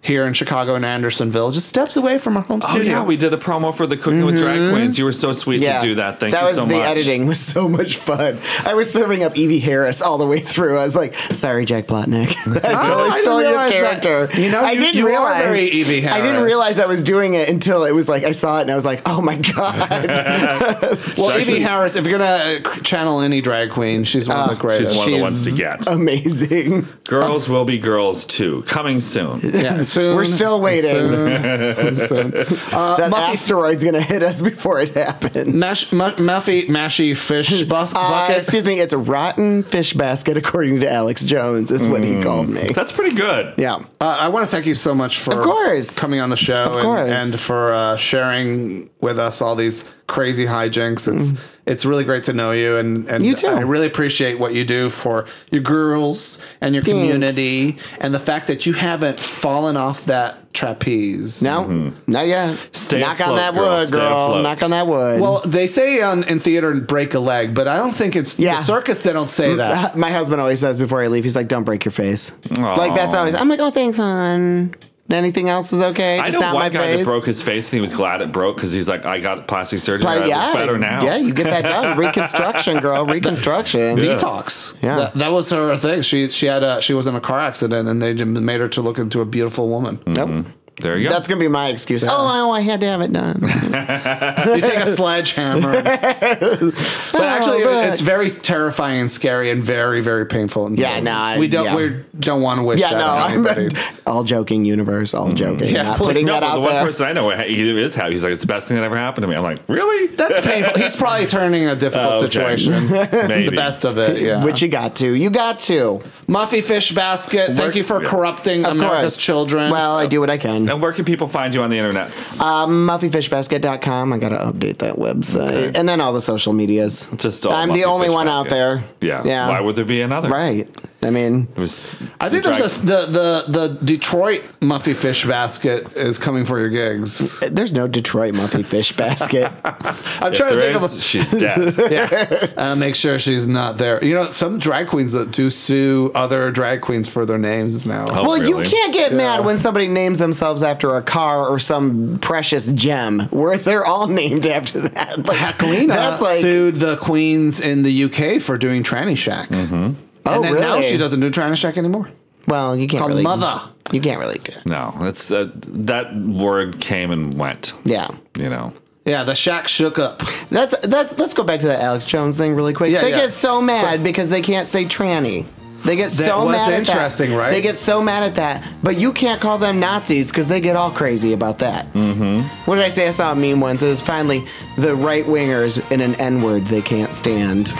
here in Chicago in Andersonville, just steps away from our home Oh studio. yeah, we did a promo for the Cooking with Drag Queens. You were so sweet Yeah. to do that. Thank that you was so the much. editing was so much fun. I was serving up Evie Harris all the way through. I was like, "Sorry, Jack Plotnick, I I totally didn't stole your realize that. character." You know, I you- didn't you are realize. very Evie I didn't Harris. realize I was doing it until it was like I saw it and I was like, "Oh my god!" Well, Actually- Evie Harris, if you're gonna uh, channel any drag queen, she's one of the greatest. She's one of the ones to She's get. Amazing. Girls Will Be Girls two, coming soon. Yeah, soon. We're still waiting. Soon. soon. Uh, That Muffy, asteroid's gonna hit us before it happens. Mash, mu- Muffy, Mashy Fish bus, Uh, Bucket. excuse me, it's a rotten fish basket, according to Alex Jones, is what he called me. That's pretty good. Yeah. Uh, I want to thank you so much for Of course. coming on the show Of and, course. and for uh, sharing with us all these crazy hijinks. It's it's really great to know you, and, and Mm. You too. I really appreciate what you do for your girls and your Thanks. community, and the fact that you haven't fallen off that trapeze. No, not yet. Stay Knock afloat, on that girl. wood, Stay girl. afloat. Knock on that wood. Well, they say on, in theater, break a leg, but I don't think it's Yeah. the circus. They don't say that. my husband always says before I leave, he's like, "Don't break your face." Aw. Like that's always. I'm like, "Oh, thanks, hon. Anything else is okay. I Just know not one my guy face." that broke his face and he was glad it broke because he's like, I got plastic surgery. But I yeah, look better now. Yeah, you get that done. Reconstruction, girl. Reconstruction. Yeah. Detox. Yeah. That, that was her thing. She she had a she was in a car accident, and they just made her to look into a beautiful woman. Nope. There you go. That's gonna be my excuse. Oh, oh, I had to have it done. You take a sledgehammer. But actually, look. it's very terrifying and scary and very, very painful. And Yeah, so no, I- we don't yeah. we don't want to wish yeah, that no, on I'm anybody. all joking. Universe, all joking. Yeah, Not please. putting no, that but out the one there. person I know, he is happy. He's like, it's the best thing that ever happened to me. I'm like, really? That's painful. He's probably turning a difficult Oh, okay. situation. Maybe. The best of it. Yeah. Which you got to. You got to. Muffy Fish Basket. Thank Work- you for yeah. corrupting Of America's course. children. Well, I do what I can. And where can people find you on the internet? Um, muffy fish basket dot com. I got to update that website. And then all the social medias. Just all I'm the Muffy only Fish one out Basket. there. Yeah. Yeah. Why would there be another? Right. I mean, It was. I think the there's drag- a, the the the Detroit Muffy Fish Basket is coming for your gigs. there's no Detroit muffy fish basket. I'm If trying to there think is, of she's dead. a, yeah. Uh, make sure she's not there. You know, some drag queens that do sue other drag queens for their names now. Oh. Well, you really? can't get Yeah. mad when somebody names themselves after a car or some precious gem where they're all named after that. Like, Jacqueline that's like, sued the queens in the U K for doing Tranny Shack. Mm-hmm. Oh, and then now really? she doesn't do Tranny Shack anymore. well, you can't Called really. Mother. You can't really do it. No, that's that. That word came and went. Yeah. You know. Yeah, the shack shook up. That's that's. Let's go back to that Alex Jones thing really quick. Yeah, they yeah. get so mad because they can't say tranny. They get That so was mad at interesting, that. right? They get so mad at that, but you can't call them Nazis because they get all crazy about that. Mm-hmm. What did I say? I saw a meme once. It was finally the right wingers in an N word they can't stand.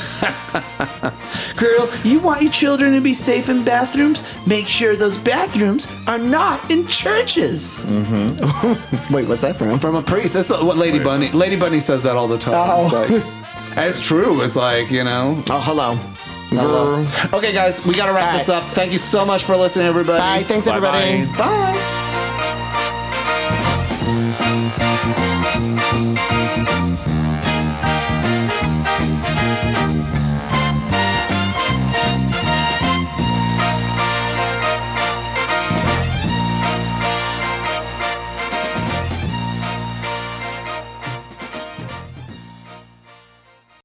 Girl, you want your children to be safe in bathrooms? Make sure those bathrooms are not in churches. Wait, what's that from? From a priest. That's what Lady Bunny. Lady Bunny says that all the time. Oh. It's like, and it's true. It's like, you know. Oh, hello. Hello. Okay, guys, we got to wrap All this right. up. Thank you so much for listening, everybody. Bye. Thanks, everybody. Bye-bye. Bye.